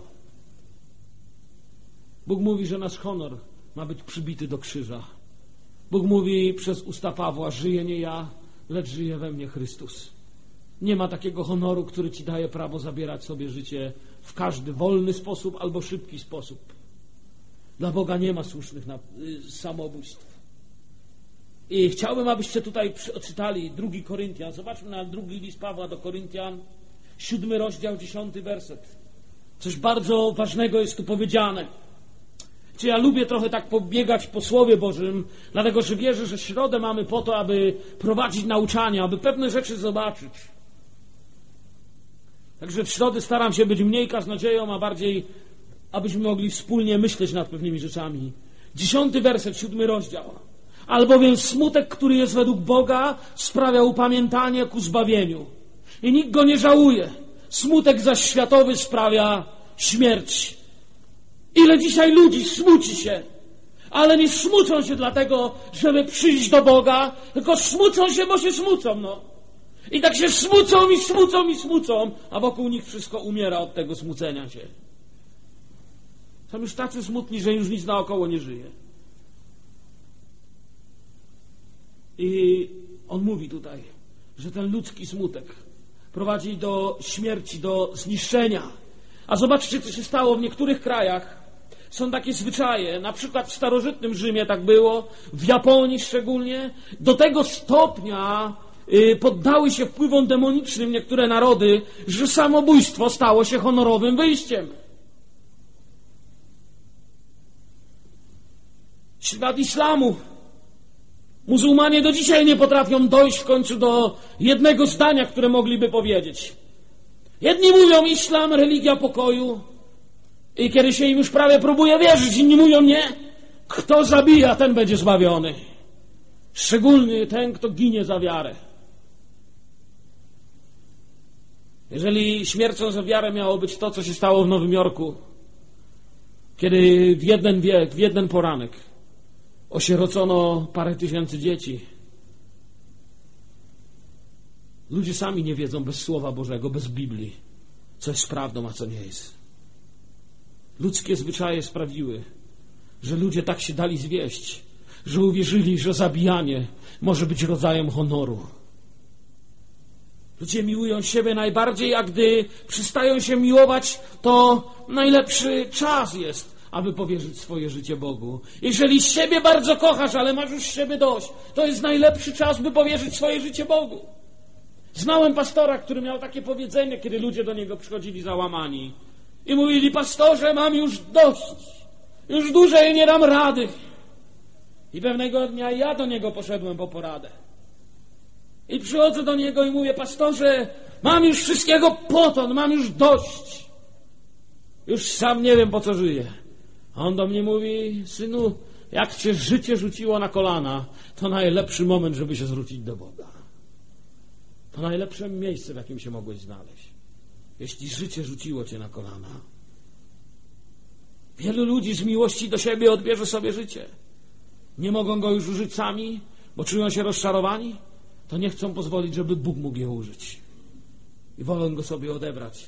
Bóg mówi, że nasz honor ma być przybity do krzyża. Bóg mówi przez usta Pawła: żyję nie ja, lecz żyje we mnie Chrystus. Nie ma takiego honoru, który ci daje prawo zabierać sobie życie w każdy wolny sposób albo szybki sposób. Dla Boga nie ma słusznych na, y, samobójstw. I chciałbym, abyście tutaj odczytali drugi Koryntian. Zobaczmy na drugi list Pawła do Koryntian, siódmy rozdział, dziesiąty werset. Coś bardzo ważnego jest tu powiedziane. Czy ja lubię trochę tak pobiegać po Słowie Bożym, dlatego że wierzę, że środę mamy po to, aby prowadzić nauczania, aby pewne rzeczy zobaczyć. Także w środę staram się być mniej kaznodzieją, a bardziej, abyśmy mogli wspólnie myśleć nad pewnymi rzeczami. Dziesiąty werset, siódmy rozdział. Albowiem smutek, który jest według Boga, sprawia upamiętanie ku zbawieniu. I nikt go nie żałuje. Smutek zaś światowy sprawia śmierć. Ile dzisiaj ludzi smuci się, ale nie smucą się dlatego, żeby przyjść do Boga, tylko smucą się, bo się smucą, no. I tak się smucą i smucą i smucą, a wokół nich wszystko umiera od tego smucenia się. Są już tacy smutni, że już nic naokoło nie żyje. I on mówi tutaj, że ten ludzki smutek prowadzi do śmierci, do zniszczenia. A zobaczcie, co się stało w niektórych krajach. Są takie zwyczaje, na przykład w starożytnym Rzymie tak było, w Japonii szczególnie. Do tego stopnia y, poddały się wpływom demonicznym niektóre narody, że samobójstwo stało się honorowym wyjściem. Świat islamu. Muzułmanie do dzisiaj nie potrafią dojść w końcu do jednego zdania, które mogliby powiedzieć. Jedni mówią: islam, religia pokoju. I kiedy się im już prawie próbuje wierzyć, inni mówią: nie. Kto zabija, ten będzie zbawiony. Szczególnie ten, kto ginie za wiarę. Jeżeli śmiercią za wiarę miało być to, co się stało w Nowym Jorku, kiedy w jeden wiek, w jeden poranek osierocono parę tysięcy dzieci. Ludzie sami nie wiedzą bez Słowa Bożego, bez Biblii, co jest prawdą, a co nie jest. Ludzkie zwyczaje sprawiły, że ludzie tak się dali zwieść, że uwierzyli, że zabijanie może być rodzajem honoru. Ludzie miłują siebie najbardziej, a gdy przestają się miłować, to najlepszy czas jest, aby powierzyć swoje życie Bogu. Jeżeli siebie bardzo kochasz, ale masz już siebie dość, to jest najlepszy czas, by powierzyć swoje życie Bogu. Znałem pastora, który miał takie powiedzenie, kiedy ludzie do niego przychodzili załamani i mówili: pastorze, mam już dość, już dłużej nie dam rady. I pewnego dnia ja do niego poszedłem po poradę. I przychodzę do niego i mówię: pastorze, mam już wszystkiego potąd, mam już dość. Już sam nie wiem, po co żyję. A on do mnie mówi: synu, jak cię życie rzuciło na kolana, to najlepszy moment, żeby się zwrócić do Boga. To najlepsze miejsce, w jakim się mogłeś znaleźć. Jeśli życie rzuciło cię na kolana. Wielu ludzi z miłości do siebie odbierze sobie życie. Nie mogą go już użyć sami, bo czują się rozczarowani, to nie chcą pozwolić, żeby Bóg mógł je użyć. I wolą go sobie odebrać.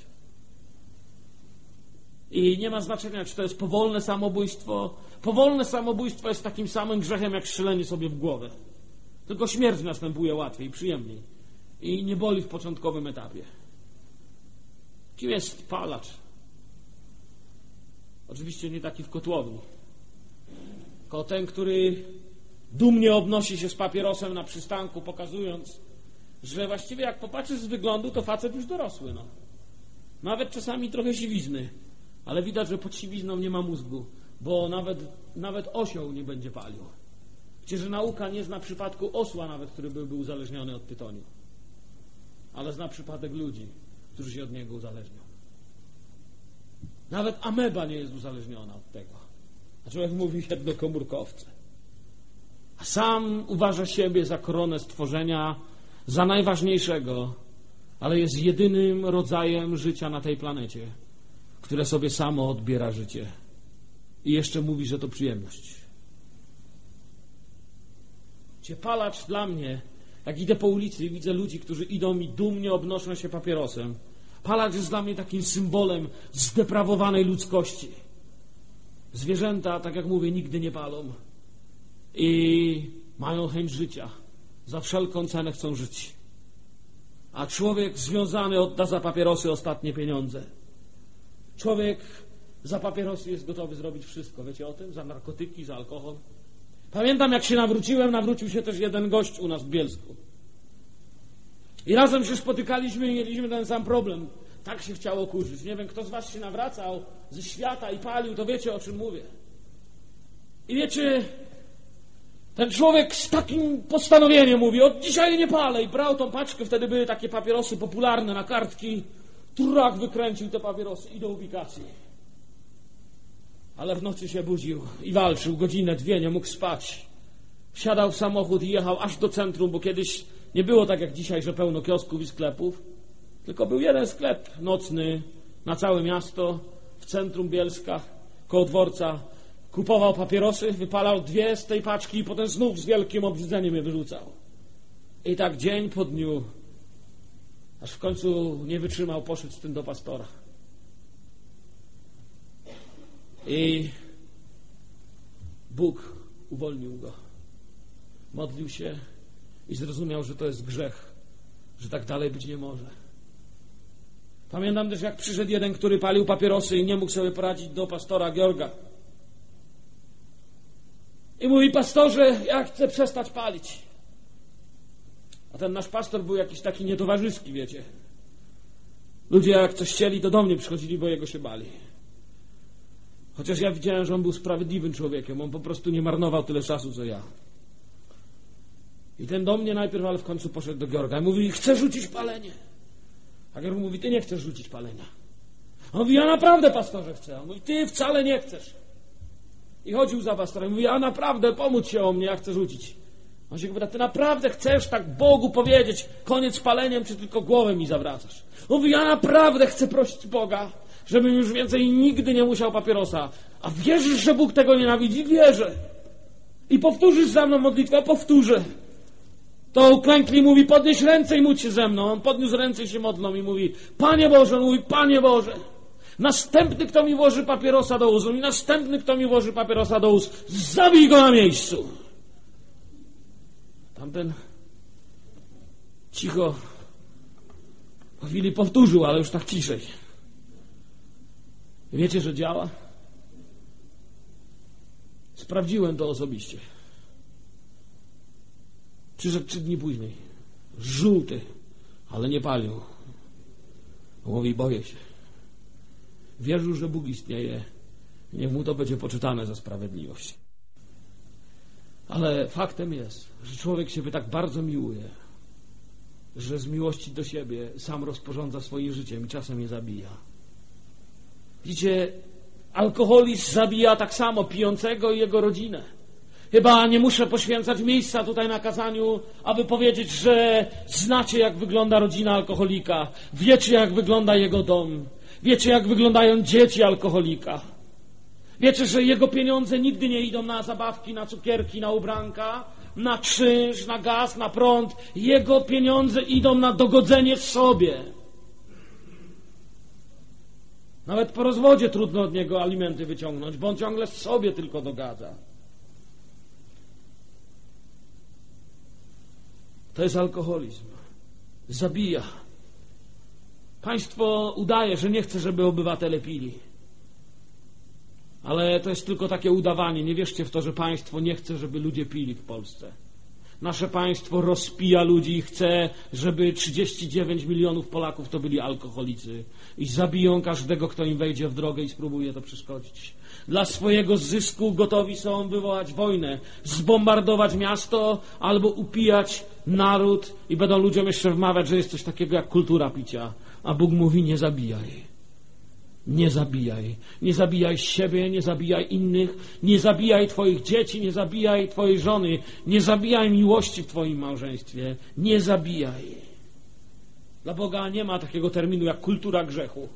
I nie ma znaczenia, czy to jest powolne samobójstwo. Powolne samobójstwo jest takim samym grzechem, jak strzelenie sobie w głowę. Tylko śmierć następuje łatwiej, przyjemniej. I nie boli w początkowym etapie. Kim jest palacz? Oczywiście nie taki w kotłowni. Tylko ten, który dumnie obnosi się z papierosem na przystanku, pokazując, że właściwie jak popatrzysz z wyglądu, to facet już dorosły. No. Nawet czasami trochę siwizny, ale widać, że pod siwizną nie ma mózgu, bo nawet, nawet osioł nie będzie palił. Przecież nauka nie zna przypadku osła nawet, który byłby uzależniony od tytoniu. Ale zna przypadek ludzi, którzy się od niego uzależnią. Nawet ameba nie jest uzależniona od tego. A człowiek mówi jednokomórkowce. A sam uważa siebie za koronę stworzenia, za najważniejszego, ale jest jedynym rodzajem życia na tej planecie, które sobie samo odbiera życie. I jeszcze mówi, że to przyjemność. Palacz dla mnie, jak idę po ulicy i widzę ludzi, którzy idą i dumnie obnoszą się papierosem, palacz jest dla mnie takim symbolem zdeprawowanej ludzkości. Zwierzęta, tak jak mówię, nigdy nie palą i mają chęć życia. Za wszelką cenę chcą żyć. A człowiek związany odda za papierosy ostatnie pieniądze. Człowiek za papierosy jest gotowy zrobić wszystko. Wiecie o tym? Za narkotyki, za alkohol. Pamiętam, jak się nawróciłem, nawrócił się też jeden gość u nas w Bielsku. I razem się spotykaliśmy i mieliśmy ten sam problem. Tak się chciało kurzyć. Nie wiem, kto z was się nawracał ze świata i palił, to wiecie, o czym mówię. I wiecie, ten człowiek z takim postanowieniem mówi: od dzisiaj nie palę. I brał tą paczkę, wtedy były takie papierosy popularne na kartki. Turak wykręcił te papierosy i do ubikacji. Ale w nocy się budził i walczył godzinę, dwie, nie mógł spać. Wsiadał w samochód i jechał aż do centrum, bo kiedyś nie było tak jak dzisiaj, że pełno kiosków i sklepów, tylko był jeden sklep nocny na całe miasto, w centrum Bielska, koło dworca. Kupował papierosy, wypalał dwie z tej paczki i potem znów z wielkim obrzydzeniem je wyrzucał. I tak dzień po dniu, aż w końcu nie wytrzymał, poszedł z tym do pastora. I Bóg uwolnił go. Modlił się i zrozumiał, że to jest grzech, że tak dalej być nie może. Pamiętam też, jak przyszedł jeden, który palił papierosy i nie mógł sobie poradzić, do pastora Georga. I mówi: pastorze, ja chcę przestać palić. A ten nasz pastor był jakiś taki nietowarzyski, wiecie. Ludzie jak coś chcieli, to do mnie przychodzili, bo jego się bali. Chociaż ja widziałem, że on był sprawiedliwym człowiekiem. On po prostu nie marnował tyle czasu, co ja. I ten do mnie najpierw, ale w końcu poszedł do Georga i mówi: chcę rzucić palenie. A Georg mówi: ty nie chcesz rzucić palenia. On mówi: ja naprawdę, pastorze, chcę. On mówi: ty wcale nie chcesz. I chodził za pastorem i mówi: a naprawdę, pomódl się o mnie, ja chcę rzucić. On się pyta: ty naprawdę chcesz tak Bogu powiedzieć, koniec z paleniem, czy tylko głowę mi zawracasz? On mówi: ja naprawdę chcę prosić Boga, żebym już więcej nigdy nie musiał papierosa. A wierzysz, że Bóg tego nienawidzi? Wierzę. I powtórzysz za mną modlitwę? Powtórzę. To uklękli i mówi: podnieś ręce i módl się ze mną. On podniósł ręce i się modlą i mówi: Panie Boże, on mówi: Panie Boże, następny, kto mi włoży papierosa do ust, i następny, kto mi włoży papierosa do ust, zabij go na miejscu. Tamten cicho po chwili powtórzył, ale już tak ciszej. Wiecie, że działa? Sprawdziłem to osobiście. Przyszedł trzy dni później. Żółty, ale nie palił. Mówi, boję się. Wierzył, że Bóg istnieje. Niech mu to będzie poczytane za sprawiedliwość. Ale faktem jest, że człowiek siebie tak bardzo miłuje, że z miłości do siebie sam rozporządza swoim życiem i czasem je zabija. Widzicie, alkoholizm zabija tak samo pijącego i jego rodzinę. Chyba nie muszę poświęcać miejsca tutaj na kazaniu, aby powiedzieć, że znacie, jak wygląda rodzina alkoholika. Wiecie, jak wygląda jego dom. Wiecie, jak wyglądają dzieci alkoholika. Wiecie, że jego pieniądze nigdy nie idą na zabawki, na cukierki, na ubranka, na czynsz, na gaz, na prąd. Jego pieniądze idą na dogodzenie sobie. Nawet po rozwodzie trudno od niego alimenty wyciągnąć, bo on ciągle sobie tylko dogadza. To jest alkoholizm. Zabija. Państwo udaje, że nie chce, żeby obywatele pili. Ale to jest tylko takie udawanie. Nie wierzcie w to, że państwo nie chce, żeby ludzie pili w Polsce. Nasze państwo rozpija ludzi i chce, żeby trzydzieści dziewięć milionów Polaków to byli alkoholicy. I zabiją każdego, kto im wejdzie w drogę i spróbuje to przeszkodzić. Dla swojego zysku gotowi są wywołać wojnę, zbombardować miasto albo upijać naród i będą ludziom jeszcze wmawiać, że jest coś takiego jak kultura picia. A Bóg mówi, nie zabijaj. Nie zabijaj. Nie zabijaj siebie, nie zabijaj innych, nie zabijaj twoich dzieci, nie zabijaj twojej żony, nie zabijaj miłości w twoim małżeństwie. Nie zabijaj. Dla Boga nie ma takiego terminu jak kultura grzechu.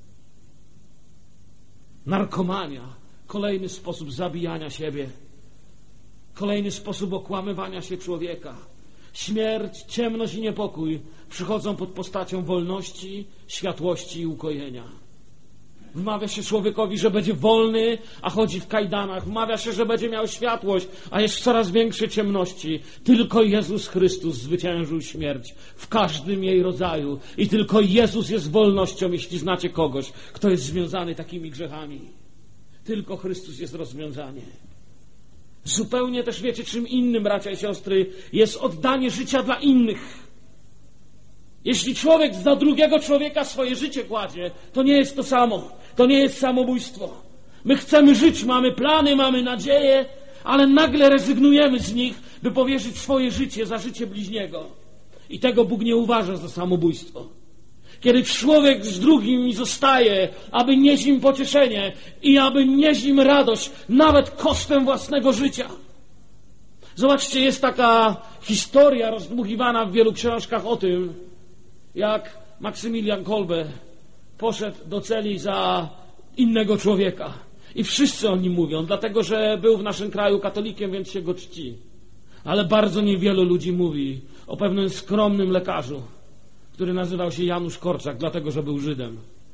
Narkomania, kolejny sposób zabijania siebie, kolejny sposób okłamywania się człowieka. Śmierć, ciemność i niepokój przychodzą pod postacią wolności, światłości i ukojenia. Wmawia się człowiekowi, że będzie wolny, a chodzi w kajdanach. Wmawia się, że będzie miał światłość, a jest w coraz większej ciemności. Tylko Jezus Chrystus zwyciężył śmierć w każdym jej rodzaju. I tylko Jezus jest wolnością, jeśli znacie kogoś, kto jest związany takimi grzechami. Tylko Chrystus jest rozwiązanie. Zupełnie też wiecie, czym innym, bracia i siostry, jest oddanie życia dla innych. Jeśli człowiek za drugiego człowieka swoje życie kładzie, to nie jest to samo. To nie jest samobójstwo. My chcemy żyć, mamy plany, mamy nadzieje, ale nagle rezygnujemy z nich, by powierzyć swoje życie za życie bliźniego. I tego Bóg nie uważa za samobójstwo. Kiedy człowiek z drugim zostaje, aby nieść im pocieszenie i aby nieść im radość, nawet kosztem własnego życia. Zobaczcie, jest taka historia rozdmuchiwana w wielu książkach o tym, jak Maksymilian Kolbe poszedł do celi za innego człowieka. I wszyscy o nim mówią, dlatego że był w naszym kraju katolikiem, więc się go czci. Ale bardzo niewielu ludzi mówi o pewnym skromnym lekarzu, który nazywał się Janusz Korczak, dlatego że był Żydem.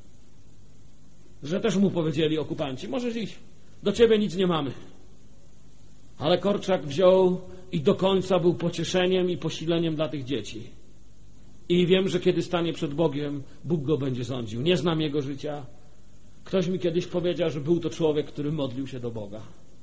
Że też mu powiedzieli okupanci, możesz iść, do ciebie nic nie mamy. Ale Korczak wziął i do końca był pocieszeniem i posileniem dla tych dzieci. I wiem, że kiedy stanie przed Bogiem, Bóg go będzie sądził. Nie znam jego życia. Ktoś mi kiedyś powiedział, że był to człowiek, który modlił się do Boga.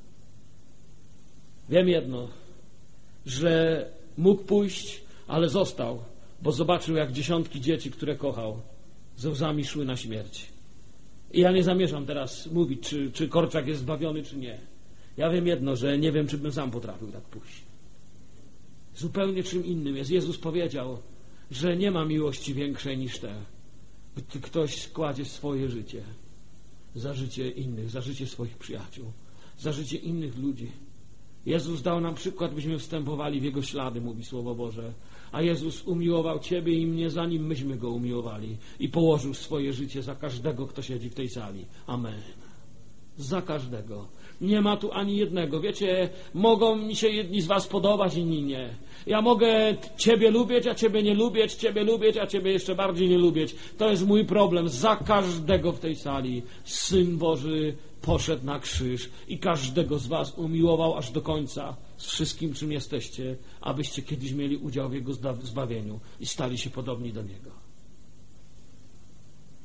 Wiem jedno, że mógł pójść, ale został, bo zobaczył, jak dziesiątki dzieci, które kochał, ze łzami szły na śmierć. I ja nie zamierzam teraz mówić, czy, czy Korczak jest zbawiony, czy nie. Ja wiem jedno, że nie wiem, czy bym sam potrafił tak pójść. Zupełnie czym innym jest. Jezus powiedział, że nie ma miłości większej niż te, gdy ktoś kładzie swoje życie za życie innych, za życie swoich przyjaciół, za życie innych ludzi. Jezus dał nam przykład, byśmy wstępowali w Jego ślady, mówi Słowo Boże. A Jezus umiłował Ciebie i mnie, zanim myśmy Go umiłowali. I położył swoje życie za każdego, kto siedzi w tej sali. Amen. Za każdego. Nie ma tu ani jednego. Wiecie, mogą mi się jedni z was podobać, inni nie. Ja mogę Ciebie lubić, a Ciebie nie lubić, Ciebie lubić, a Ciebie jeszcze bardziej nie lubić. To jest mój problem. Za każdego w tej sali Syn Boży poszedł na krzyż i każdego z was umiłował aż do końca z wszystkim, czym jesteście, abyście kiedyś mieli udział w Jego zbawieniu i stali się podobni do Niego.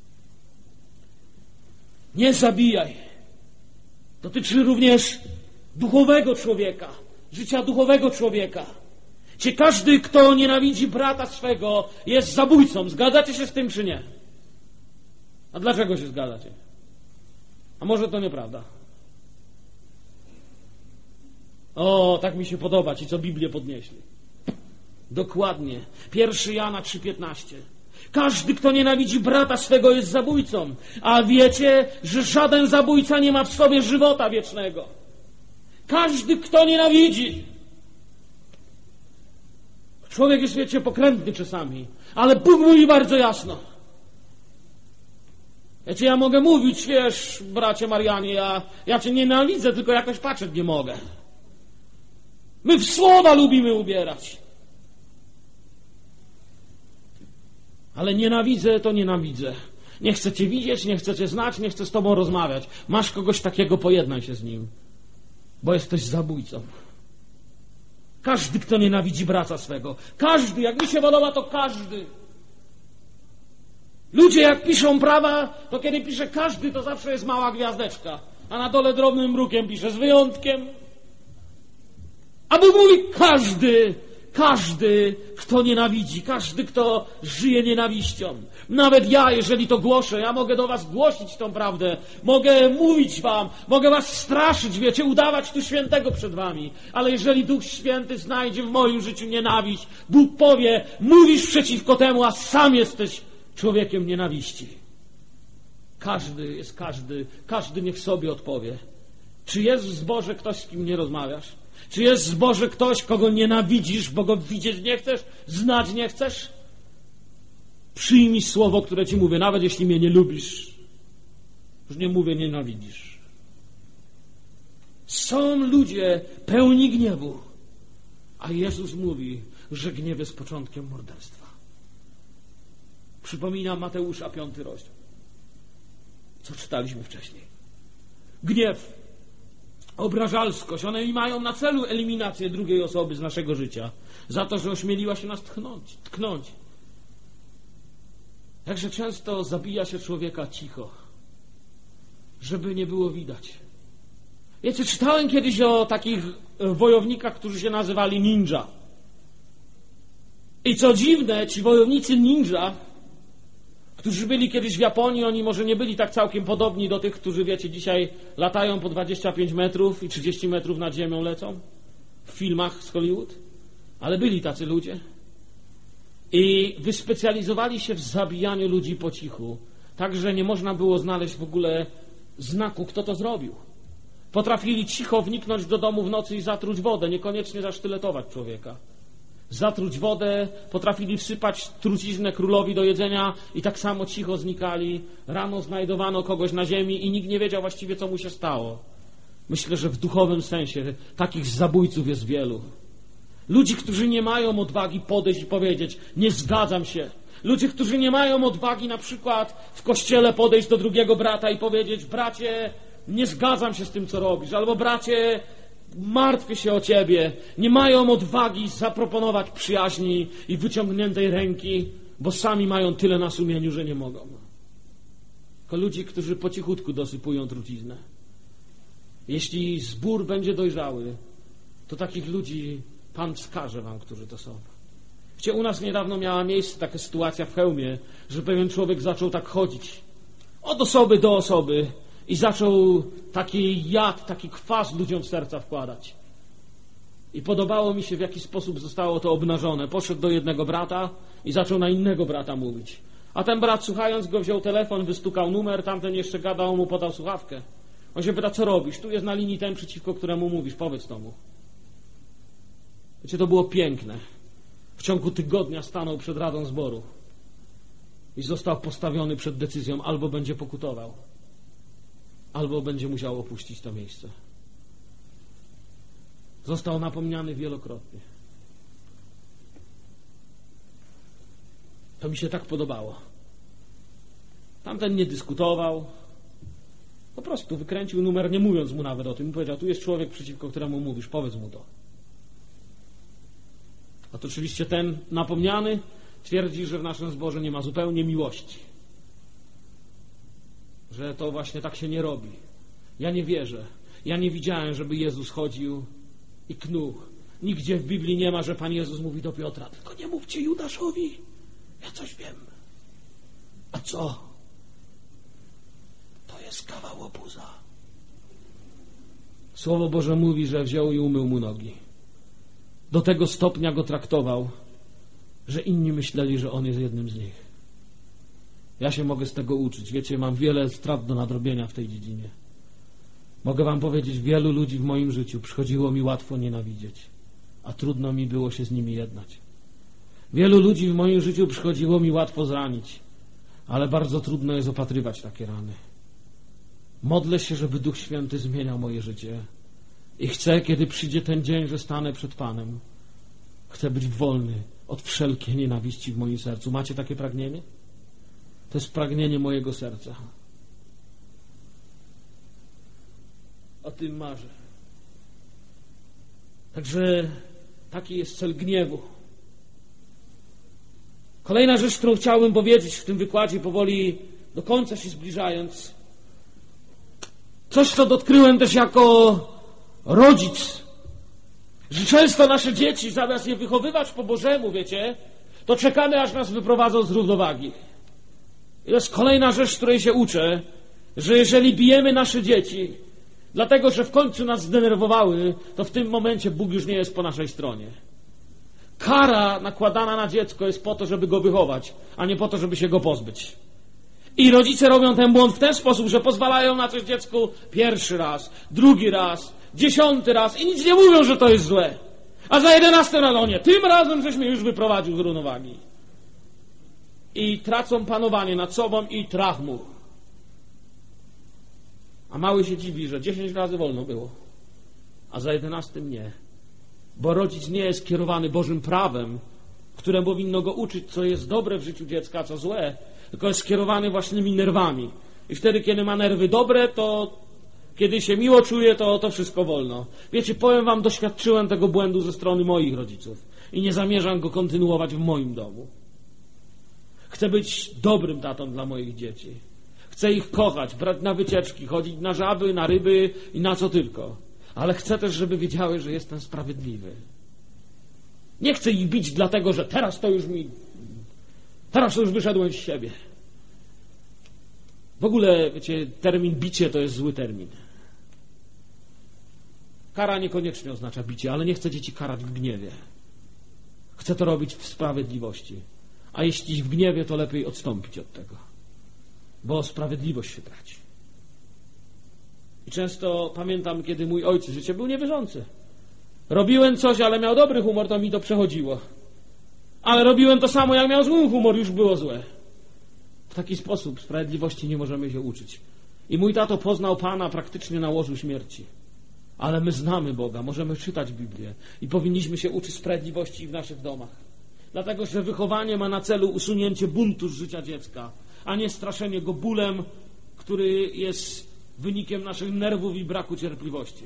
Nie zabijaj. Dotyczy również duchowego człowieka, życia duchowego człowieka. Czy każdy, kto nienawidzi brata swego, jest zabójcą? Zgadzacie się z tym, czy nie? A dlaczego się zgadzacie? A może to nieprawda? O, tak mi się podoba, ci co Biblię podnieśli. Dokładnie. Pierwszy Jana trzy piętnaście. Każdy, kto nienawidzi brata swego, jest zabójcą. A wiecie, że żaden zabójca nie ma w sobie żywota wiecznego. Każdy, kto nienawidzi. Człowiek jest, wiecie, pokrętny czasami, ale Bóg mówi bardzo jasno. Wiecie, ja mogę mówić, wiesz, bracie Marianie, ja, ja cię nienawidzę, tylko jakoś patrzeć nie mogę. My w słowa lubimy ubierać. Ale nienawidzę, to nienawidzę. Nie chcę cię widzieć, nie chcę cię znać, nie chcę z tobą rozmawiać. Masz kogoś takiego, pojednaj się z nim, bo jesteś zabójcą. Każdy, kto nienawidzi brata swego. Każdy, jak mi się podoba, to każdy. Ludzie, jak piszą prawa, to kiedy pisze każdy, to zawsze jest mała gwiazdeczka, a na dole drobnym drukiem pisze z wyjątkiem. A Bóg mówi każdy, każdy, kto nienawidzi, każdy, kto żyje nienawiścią. Nawet ja, jeżeli to głoszę, ja mogę do was głosić tą prawdę, mogę mówić wam, mogę was straszyć, wiecie, udawać tu świętego przed wami. Ale jeżeli Duch Święty znajdzie w moim życiu nienawiść, Bóg powie, mówisz przeciwko temu, a sam jesteś człowiekiem nienawiści. Każdy jest każdy, każdy niech sobie odpowie. Czy jest w zborze ktoś, z kim nie rozmawiasz? Czy jest w zborze ktoś, kogo nienawidzisz, bo go widzieć nie chcesz, znać nie chcesz? Przyjmij słowo, które ci mówię, nawet jeśli mnie nie lubisz. Już nie mówię nienawidzisz. Są ludzie pełni gniewu, a Jezus mówi, że gniew jest początkiem morderstwa. Przypominam Mateusza piąty rozdział, co czytaliśmy wcześniej. Gniew, obrażalskość, one mają na celu eliminację drugiej osoby z naszego życia za to, że ośmieliła się nas tknąć. tknąć. Jakże często zabija się człowieka cicho, żeby nie było widać. Wiecie, czytałem kiedyś o takich wojownikach, którzy się nazywali ninja. I co dziwne, ci wojownicy ninja, którzy byli kiedyś w Japonii, oni może nie byli tak całkiem podobni do tych, którzy, wiecie, dzisiaj latają po dwadzieścia pięć metrów i trzydzieści metrów nad ziemią lecą w filmach z Hollywood, ale byli tacy ludzie i wyspecjalizowali się w zabijaniu ludzi po cichu, tak, że nie można było znaleźć w ogóle znaku, kto to zrobił. Potrafili cicho wniknąć do domu w nocy i zatruć wodę, niekoniecznie zasztyletować człowieka. Zatruć wodę, potrafili wsypać truciznę królowi do jedzenia i tak samo cicho znikali. Rano znajdowano kogoś na ziemi i nikt nie wiedział właściwie, co mu się stało. Myślę, że w duchowym sensie takich zabójców jest wielu. Ludzi, którzy nie mają odwagi podejść i powiedzieć, nie zgadzam się. Ludzie, którzy nie mają odwagi na przykład w kościele podejść do drugiego brata i powiedzieć, bracie, nie zgadzam się z tym, co robisz, albo bracie, martwię się o ciebie. Nie mają odwagi zaproponować przyjaźni i wyciągniętej ręki, bo sami mają tyle na sumieniu, że nie mogą. Tylko ludzi, którzy po cichutku dosypują truciznę. Jeśli zbór będzie dojrzały, to takich ludzi Pan wskaże wam, którzy to są. Wiecie, u nas niedawno miała miejsce taka sytuacja w Chełmie, że pewien człowiek zaczął tak chodzić od osoby do osoby i zaczął taki jad, taki kwas ludziom w serca wkładać. I podobało mi się, w jaki sposób zostało to obnażone. Poszedł do jednego brata i zaczął na innego brata mówić. A ten brat, słuchając go, wziął telefon, wystukał numer, tamten jeszcze gadał, mu podał słuchawkę. On się pyta, co robisz? Tu jest na linii ten, przeciwko któremu mówisz, powiedz to mu. Wiecie, to było piękne. W ciągu tygodnia stanął przed Radą Zboru i został postawiony przed decyzją, albo będzie pokutował, albo będzie musiał opuścić to miejsce. Został napomniany wielokrotnie. To mi się tak podobało. Tamten nie dyskutował, po prostu wykręcił numer, nie mówiąc mu nawet o tym. Powiedział, tu jest człowiek, przeciwko któremu mówisz, powiedz mu to. A to oczywiście ten napomniany twierdzi, że w naszym zborze nie ma zupełnie miłości. Że to właśnie tak się nie robi. Ja nie wierzę. Ja nie widziałem, żeby Jezus chodził i knuł. Nigdzie w Biblii nie ma, że Pan Jezus mówi do Piotra: tylko nie mówcie Judaszowi, ja coś wiem. A co? To jest kawał łobuza. Słowo Boże mówi, że wziął i umył mu nogi. Do tego stopnia go traktował, że inni myśleli, że on jest jednym z nich. Ja się mogę z tego uczyć. Wiecie, mam wiele strat do nadrobienia w tej dziedzinie. Mogę wam powiedzieć, wielu ludzi w moim życiu przychodziło mi łatwo nienawidzieć, a trudno mi było się z nimi jednać. Wielu ludzi w moim życiu przychodziło mi łatwo zranić, ale bardzo trudno jest opatrywać takie rany. Modlę się, żeby Duch Święty zmieniał moje życie i chcę, kiedy przyjdzie ten dzień, że stanę przed Panem, chcę być wolny od wszelkiej nienawiści w moim sercu. Macie takie pragnienie? To jest pragnienie mojego serca. O tym marzę. Także taki jest cel gniewu. Kolejna rzecz, którą chciałbym powiedzieć w tym wykładzie, powoli do końca się zbliżając, coś, co dotknąłem też jako rodzic, że często nasze dzieci, zamiast je wychowywać po Bożemu, wiecie, to czekamy, aż nas wyprowadzą z równowagi. I to jest kolejna rzecz, której się uczę, że jeżeli bijemy nasze dzieci, dlatego, że w końcu nas zdenerwowały, to w tym momencie Bóg już nie jest po naszej stronie. Kara nakładana na dziecko jest po to, żeby go wychować, a nie po to, żeby się go pozbyć. I rodzice robią ten błąd w ten sposób, że pozwalają na coś dziecku pierwszy raz, drugi raz, dziesiąty raz i nic nie mówią, że to jest złe. A za jedenastym razem, nie, tym razem żeś mnie już wyprowadził z równowagi. I tracą panowanie nad sobą i trach mu. A mały się dziwi, że dziesięć razy wolno było, a za jedenastym nie. Bo rodzic nie jest kierowany Bożym prawem, które powinno go uczyć, co jest dobre w życiu dziecka, a co złe, tylko jest skierowany własnymi nerwami. I wtedy, kiedy ma nerwy dobre, to kiedy się miło czuje, to, to wszystko wolno. Wiecie, powiem wam, doświadczyłem tego błędu ze strony moich rodziców i nie zamierzam go kontynuować w moim domu. Chcę być dobrym tatą dla moich dzieci. Chcę ich kochać, brać na wycieczki, chodzić na żaby, na ryby i na co tylko. Ale chcę też, żeby wiedziały, że jestem sprawiedliwy. Nie chcę ich bić dlatego, że teraz to już mi... Teraz to już wyszedłem z siebie. W ogóle, wiecie, termin bicie to jest zły termin. Kara niekoniecznie oznacza bicie, ale nie chcę dzieci karać w gniewie. Chcę to robić w sprawiedliwości. A jeśli w gniewie, to lepiej odstąpić od tego. Bo sprawiedliwość się traci. I często pamiętam, kiedy mój ojciec, życie był niewierzący. Robiłem coś, ale miał dobry humor, to mi to przechodziło. Ale robiłem to samo, jak miał zły humor, już było złe. W taki sposób sprawiedliwości nie możemy się uczyć. I mój tato poznał Pana praktycznie na łożu śmierci. Ale my znamy Boga, możemy czytać Biblię i powinniśmy się uczyć sprawiedliwości w naszych domach. Dlatego, że wychowanie ma na celu usunięcie buntu z życia dziecka, a nie straszenie go bólem, który jest wynikiem naszych nerwów i braku cierpliwości.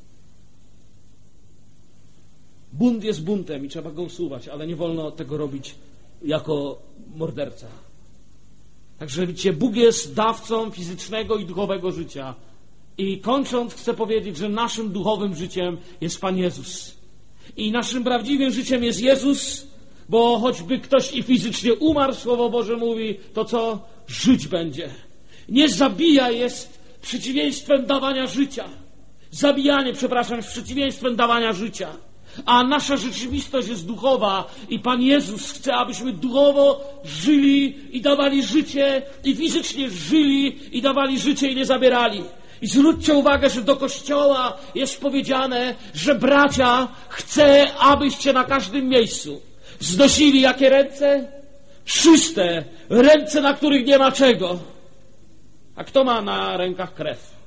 Bunt jest buntem i trzeba go usuwać, ale nie wolno tego robić jako morderca. Także widzicie, Bóg jest dawcą fizycznego i duchowego życia. I kończąc chcę powiedzieć, że naszym duchowym życiem jest Pan Jezus. I naszym prawdziwym życiem jest Jezus, bo choćby ktoś i fizycznie umarł, Słowo Boże mówi, to co? Żyć będzie. Nie zabija jest przeciwieństwem dawania życia. Zabijanie, przepraszam, jest przeciwieństwem dawania życia. A nasza rzeczywistość jest duchowa i Pan Jezus chce, abyśmy duchowo żyli i dawali życie i fizycznie żyli i dawali życie i nie zabierali. I zwróćcie uwagę, że do Kościoła jest powiedziane, że bracia, chcę, abyście na każdym miejscu znosili jakie ręce? Czyste, ręce, na których nie ma czego. A kto ma na rękach krew?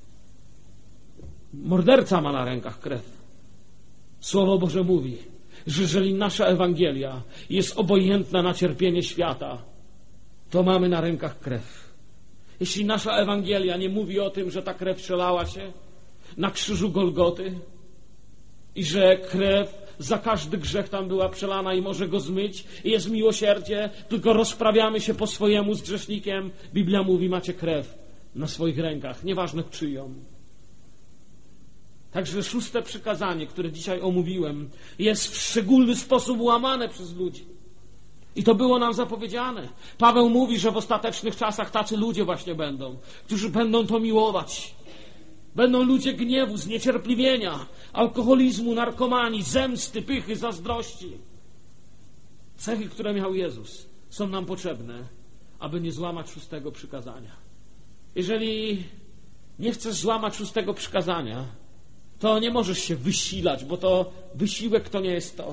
Morderca ma na rękach krew. Słowo Boże mówi, że jeżeli nasza Ewangelia jest obojętna na cierpienie świata, to mamy na rękach krew. Jeśli nasza Ewangelia nie mówi o tym, że ta krew przelała się na krzyżu Golgoty i że krew za każdy grzech tam była przelana i może go zmyć i jest miłosierdzie, tylko rozprawiamy się po swojemu z grzesznikiem, Biblia mówi, macie krew na swoich rękach, nieważne czyją. Także szóste przykazanie, które dzisiaj omówiłem, jest w szczególny sposób łamane przez ludzi. I to było nam zapowiedziane. Paweł mówi, że w ostatecznych czasach tacy ludzie właśnie będą, którzy będą to miłować. Będą ludzie gniewu, zniecierpliwienia, alkoholizmu, narkomanii, zemsty, pychy, zazdrości. Cechy, które miał Jezus, są nam potrzebne, aby nie złamać szóstego przykazania. Jeżeli nie chcesz złamać szóstego przykazania, to nie możesz się wysilać, bo to wysiłek to nie jest to.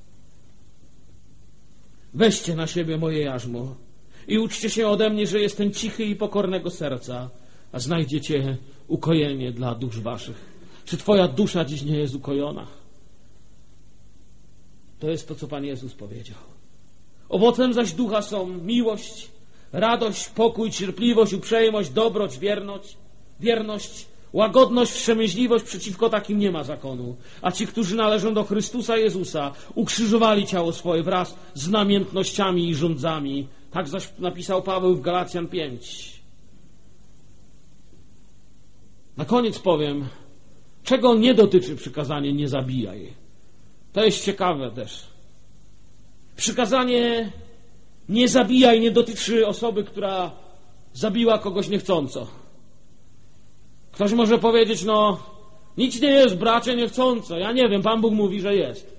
Weźcie na siebie moje jarzmo i uczcie się ode mnie, że jestem cichy i pokornego serca, a znajdziecie ukojenie dla dusz waszych. Czy twoja dusza dziś nie jest ukojona? To jest to, co Pan Jezus powiedział. Owocem zaś ducha są miłość, radość, pokój, cierpliwość, uprzejmość, dobroć, wierność, wierność, łagodność, wstrzemięźliwość. Przeciwko takim nie ma zakonu. A ci, którzy należą do Chrystusa Jezusa, ukrzyżowali ciało swoje wraz z namiętnościami i żądzami. Tak zaś napisał Paweł w Galacjan pięć. Na koniec powiem, czego nie dotyczy przykazanie nie zabijaj. To jest ciekawe też. Przykazanie nie zabijaj nie dotyczy osoby, która zabiła kogoś niechcąco. Ktoś może powiedzieć, no nic nie jest, bracie, niechcąco. Ja nie wiem, Pan Bóg mówi, że jest.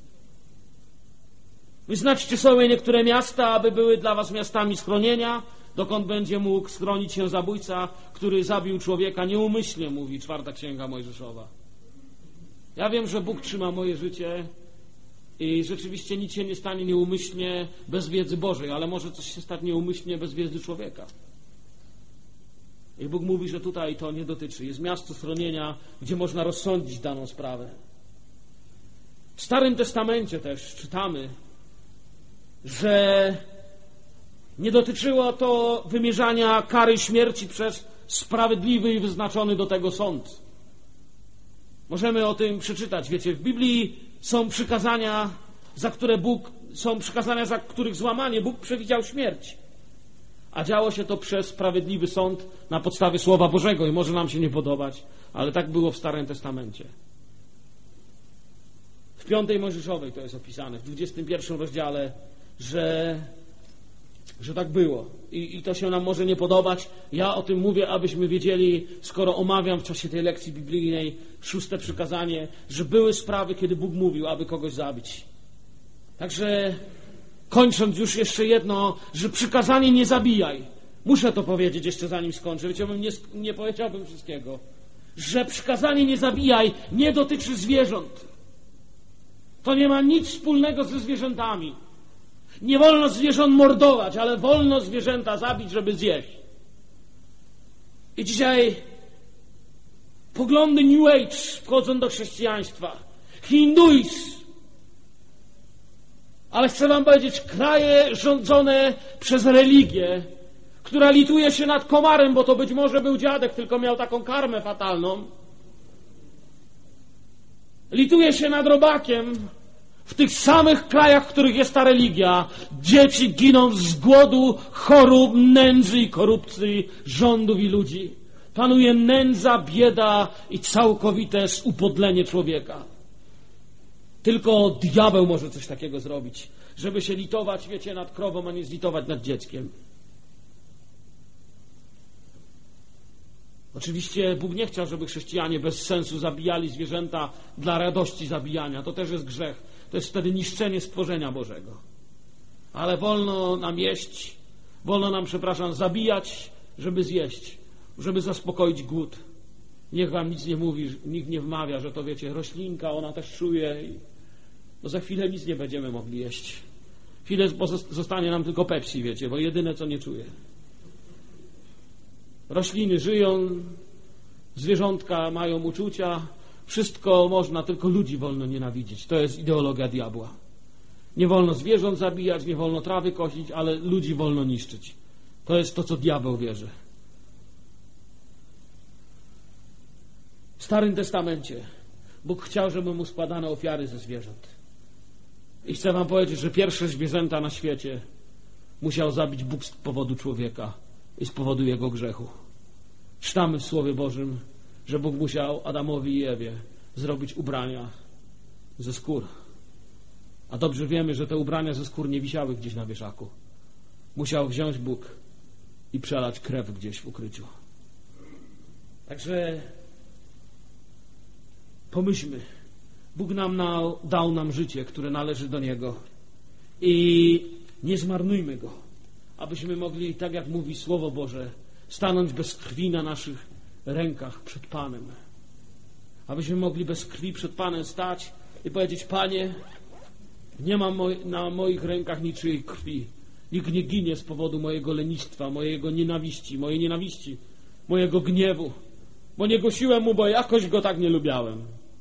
Wyznaczcie sobie niektóre miasta, aby były dla was miastami schronienia, dokąd będzie mógł schronić się zabójca, który zabił człowieka nieumyślnie, mówi czwarta księga Mojżeszowa. Ja wiem, że Bóg trzyma moje życie i rzeczywiście nic się nie stanie nieumyślnie bez wiedzy Bożej, ale może coś się stać nieumyślnie bez wiedzy człowieka. I Bóg mówi, że tutaj to nie dotyczy. Jest miasto schronienia, gdzie można rozsądzić daną sprawę. W Starym Testamencie też czytamy, że nie dotyczyło to wymierzania kary śmierci przez sprawiedliwy i wyznaczony do tego sąd. Możemy o tym przeczytać. Wiecie, w Biblii są przykazania, za które Bóg, są przykazania, za których złamanie Bóg przewidział śmierć. A działo się to przez sprawiedliwy sąd na podstawie Słowa Bożego i może nam się nie podobać, ale tak było w Starym Testamencie. W piątej Mojżeszowej to jest opisane, w dwudziestym pierwszym rozdziale, że, że tak było. I, I to się nam może nie podobać. Ja o tym mówię, abyśmy wiedzieli, skoro omawiam w czasie tej lekcji biblijnej szóste przykazanie, że były sprawy, kiedy Bóg mówił, aby kogoś zabić. Także kończąc już jeszcze jedno, że przykazanie nie zabijaj. Muszę to powiedzieć jeszcze zanim skończę. Wiecie, bym nie, nie powiedziałbym wszystkiego. Że przykazanie nie zabijaj nie dotyczy zwierząt. To nie ma nic wspólnego ze zwierzętami. Nie wolno zwierząt mordować, ale wolno zwierzęta zabić, żeby zjeść. I dzisiaj poglądy New Age wchodzą do chrześcijaństwa. Hinduizm. Ale chcę wam powiedzieć, kraje rządzone przez religię, która lituje się nad komarem, bo to być może był dziadek, tylko miał taką karmę fatalną. Lituje się nad robakiem. W tych samych krajach, w których jest ta religia, dzieci giną z głodu, chorób, nędzy i korupcji rządów i ludzi. Panuje nędza, bieda i całkowite upodlenie człowieka. Tylko diabeł może coś takiego zrobić, żeby się litować, wiecie, nad krową, a nie zlitować nad dzieckiem. Oczywiście Bóg nie chciał, żeby chrześcijanie bez sensu zabijali zwierzęta dla radości zabijania. To też jest grzech. To jest wtedy niszczenie stworzenia Bożego. Ale wolno nam jeść, wolno nam, przepraszam, zabijać, żeby zjeść, żeby zaspokoić głód. Niech wam nic nie mówi, nikt nie wmawia, że to, wiecie, roślinka, ona też czuje i no za chwilę nic nie będziemy mogli jeść. Chwilę zostanie nam tylko Pepsi, wiecie, bo jedyne, co nie czuje. Rośliny żyją, zwierzątka mają uczucia, wszystko można, tylko ludzi wolno nienawidzieć. To jest ideologia diabła. Nie wolno zwierząt zabijać, nie wolno trawy kosić, ale ludzi wolno niszczyć. To jest to, co diabeł wierzy. W Starym Testamencie Bóg chciał, żeby mu składano ofiary ze zwierząt. I chcę wam powiedzieć, że pierwsze zwierzęta na świecie musiał zabić Bóg z powodu człowieka i z powodu jego grzechu. Czytamy w Słowie Bożym, że Bóg musiał Adamowi i Ewie zrobić ubrania ze skór. A dobrze wiemy, że te ubrania ze skór nie wisiały gdzieś na wieszaku. Musiał wziąć Bóg i przelać krew gdzieś w ukryciu. Także pomyślmy, Bóg nam na, dał nam życie, które należy do Niego i nie zmarnujmy go, abyśmy mogli, tak jak mówi Słowo Boże, stanąć bez krwi na naszych rękach przed Panem. Abyśmy mogli bez krwi przed Panem stać i powiedzieć: Panie, nie ma moj, na moich rękach niczyjej krwi. Nikt nie ginie z powodu mojego lenistwa, mojego nienawiści, mojej nienawiści, mojego gniewu, bo nie gosiłem mu, bo jakoś go tak nie lubiałem.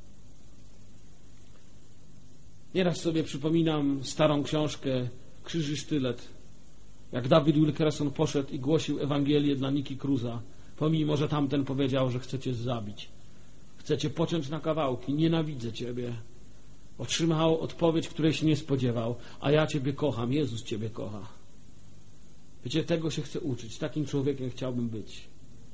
Nieraz sobie przypominam starą książkę Krzyż i sztylet, jak David Wilkerson poszedł i głosił Ewangelię dla Niki Cruza, pomimo że tamten powiedział, że chce cię zabić, chce cię pociąć na kawałki, nienawidzę ciebie. Otrzymał odpowiedź, której się nie spodziewał: a ja ciebie kocham, Jezus ciebie kocha. Wiecie, tego się chcę uczyć, takim człowiekiem chciałbym być.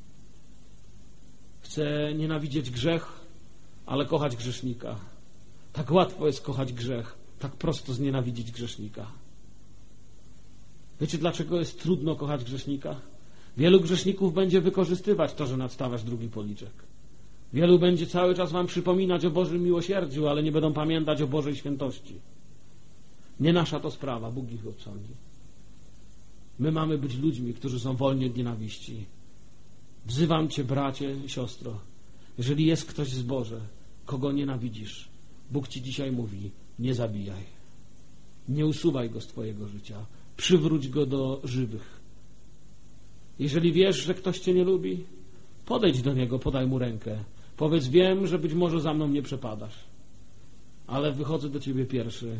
Chcę nienawidzieć grzech, ale kochać grzesznika. Tak łatwo jest kochać grzech, tak prosto znienawidzić grzesznika. Wiecie, dlaczego jest trudno kochać grzesznika? Wielu grzeszników będzie wykorzystywać to, że nadstawiasz drugi policzek. Wielu będzie cały czas wam przypominać o Bożym miłosierdziu, ale nie będą pamiętać o Bożej świętości. Nie nasza to sprawa, Bóg ich odsądzi. My mamy być ludźmi, którzy są wolni od nienawiści. Wzywam cię, bracie i siostro, jeżeli jest ktoś z Boże, kogo nienawidzisz, Bóg ci dzisiaj mówi: nie zabijaj. Nie usuwaj go z twojego życia. Przywróć go do żywych. Jeżeli wiesz, że ktoś cię nie lubi, podejdź do niego, podaj mu rękę. Powiedz: wiem, że być może za mną nie przepadasz, ale wychodzę do ciebie pierwszy.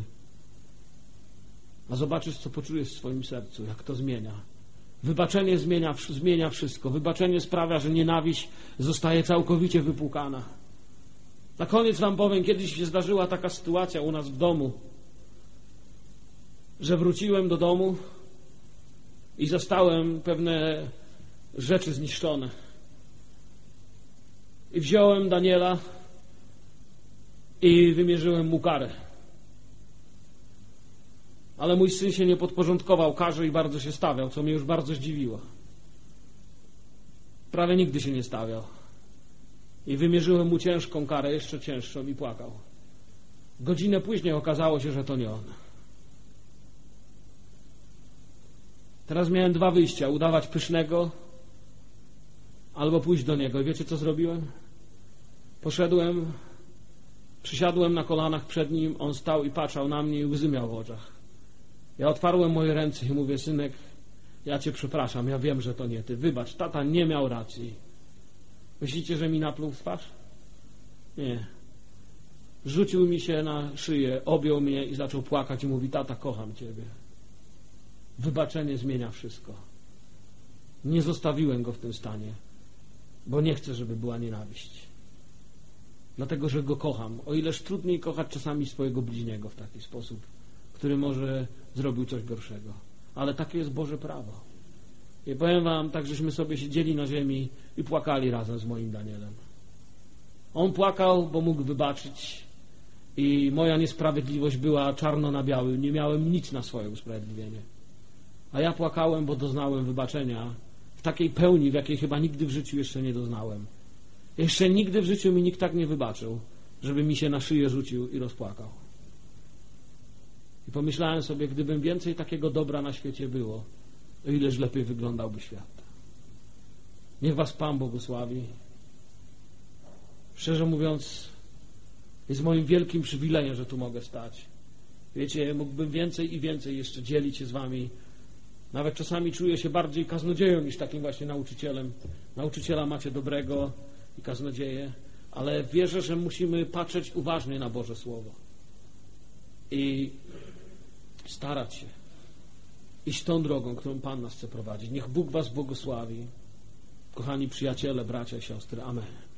A zobaczysz, co poczujesz w swoim sercu, jak to zmienia. Wybaczenie zmienia, zmienia wszystko. Wybaczenie sprawia, że nienawiść zostaje całkowicie wypłukana. Na koniec wam powiem, kiedyś się zdarzyła taka sytuacja u nas w domu, że wróciłem do domu i zastałem pewne rzeczy zniszczone. I wziąłem Daniela i wymierzyłem mu karę. Ale mój syn się nie podporządkował karze i bardzo się stawiał, co mnie już bardzo zdziwiło. Prawie nigdy się nie stawiał. I wymierzyłem mu ciężką karę, jeszcze cięższą, i płakał. Godzinę później okazało się, że to nie on. Teraz miałem dwa wyjścia: udawać pysznego albo pójść do niego. I wiecie, co zrobiłem? Poszedłem, przysiadłem na kolanach przed nim, on stał i patrzał na mnie i łzy miał w oczach. Ja otwarłem moje ręce i mówię: synek, ja cię przepraszam, ja wiem, że to nie ty. Wybacz, tata nie miał racji. Myślicie, że mi napluł w twarz? Nie. Rzucił mi się na szyję, objął mnie i zaczął płakać i mówi: tata, kocham ciebie. Wybaczenie zmienia wszystko. Nie zostawiłem go w tym stanie, bo nie chcę, żeby była nienawiść. Dlatego, że go kocham. O ileż trudniej kochać czasami swojego bliźniego w taki sposób, który może zrobił coś gorszego. Ale takie jest Boże prawo. I powiem wam, tak żeśmy sobie siedzieli na ziemi i płakali razem z moim Danielem. On płakał, bo mógł wybaczyć i moja niesprawiedliwość była czarno na białym. Nie miałem nic na swoje usprawiedliwienie. A ja płakałem, bo doznałem wybaczenia w takiej pełni, w jakiej chyba nigdy w życiu jeszcze nie doznałem. Jeszcze nigdy w życiu mi nikt tak nie wybaczył, żeby mi się na szyję rzucił i rozpłakał. I pomyślałem sobie, gdybym więcej takiego dobra na świecie było, o ileż lepiej wyglądałby świat. Niech was Pan błogosławi. Szczerze mówiąc, jest moim wielkim przywilejem, że tu mogę stać. Wiecie, mógłbym więcej i więcej jeszcze dzielić się z wami. Nawet czasami czuję się bardziej kaznodzieją niż takim właśnie nauczycielem. Nauczyciela macie dobrego i kaznodzieję, ale wierzę, że musimy patrzeć uważnie na Boże Słowo i starać się iść tą drogą, którą Pan nas chce prowadzić. Niech Bóg was błogosławi. Kochani przyjaciele, bracia i siostry. Amen.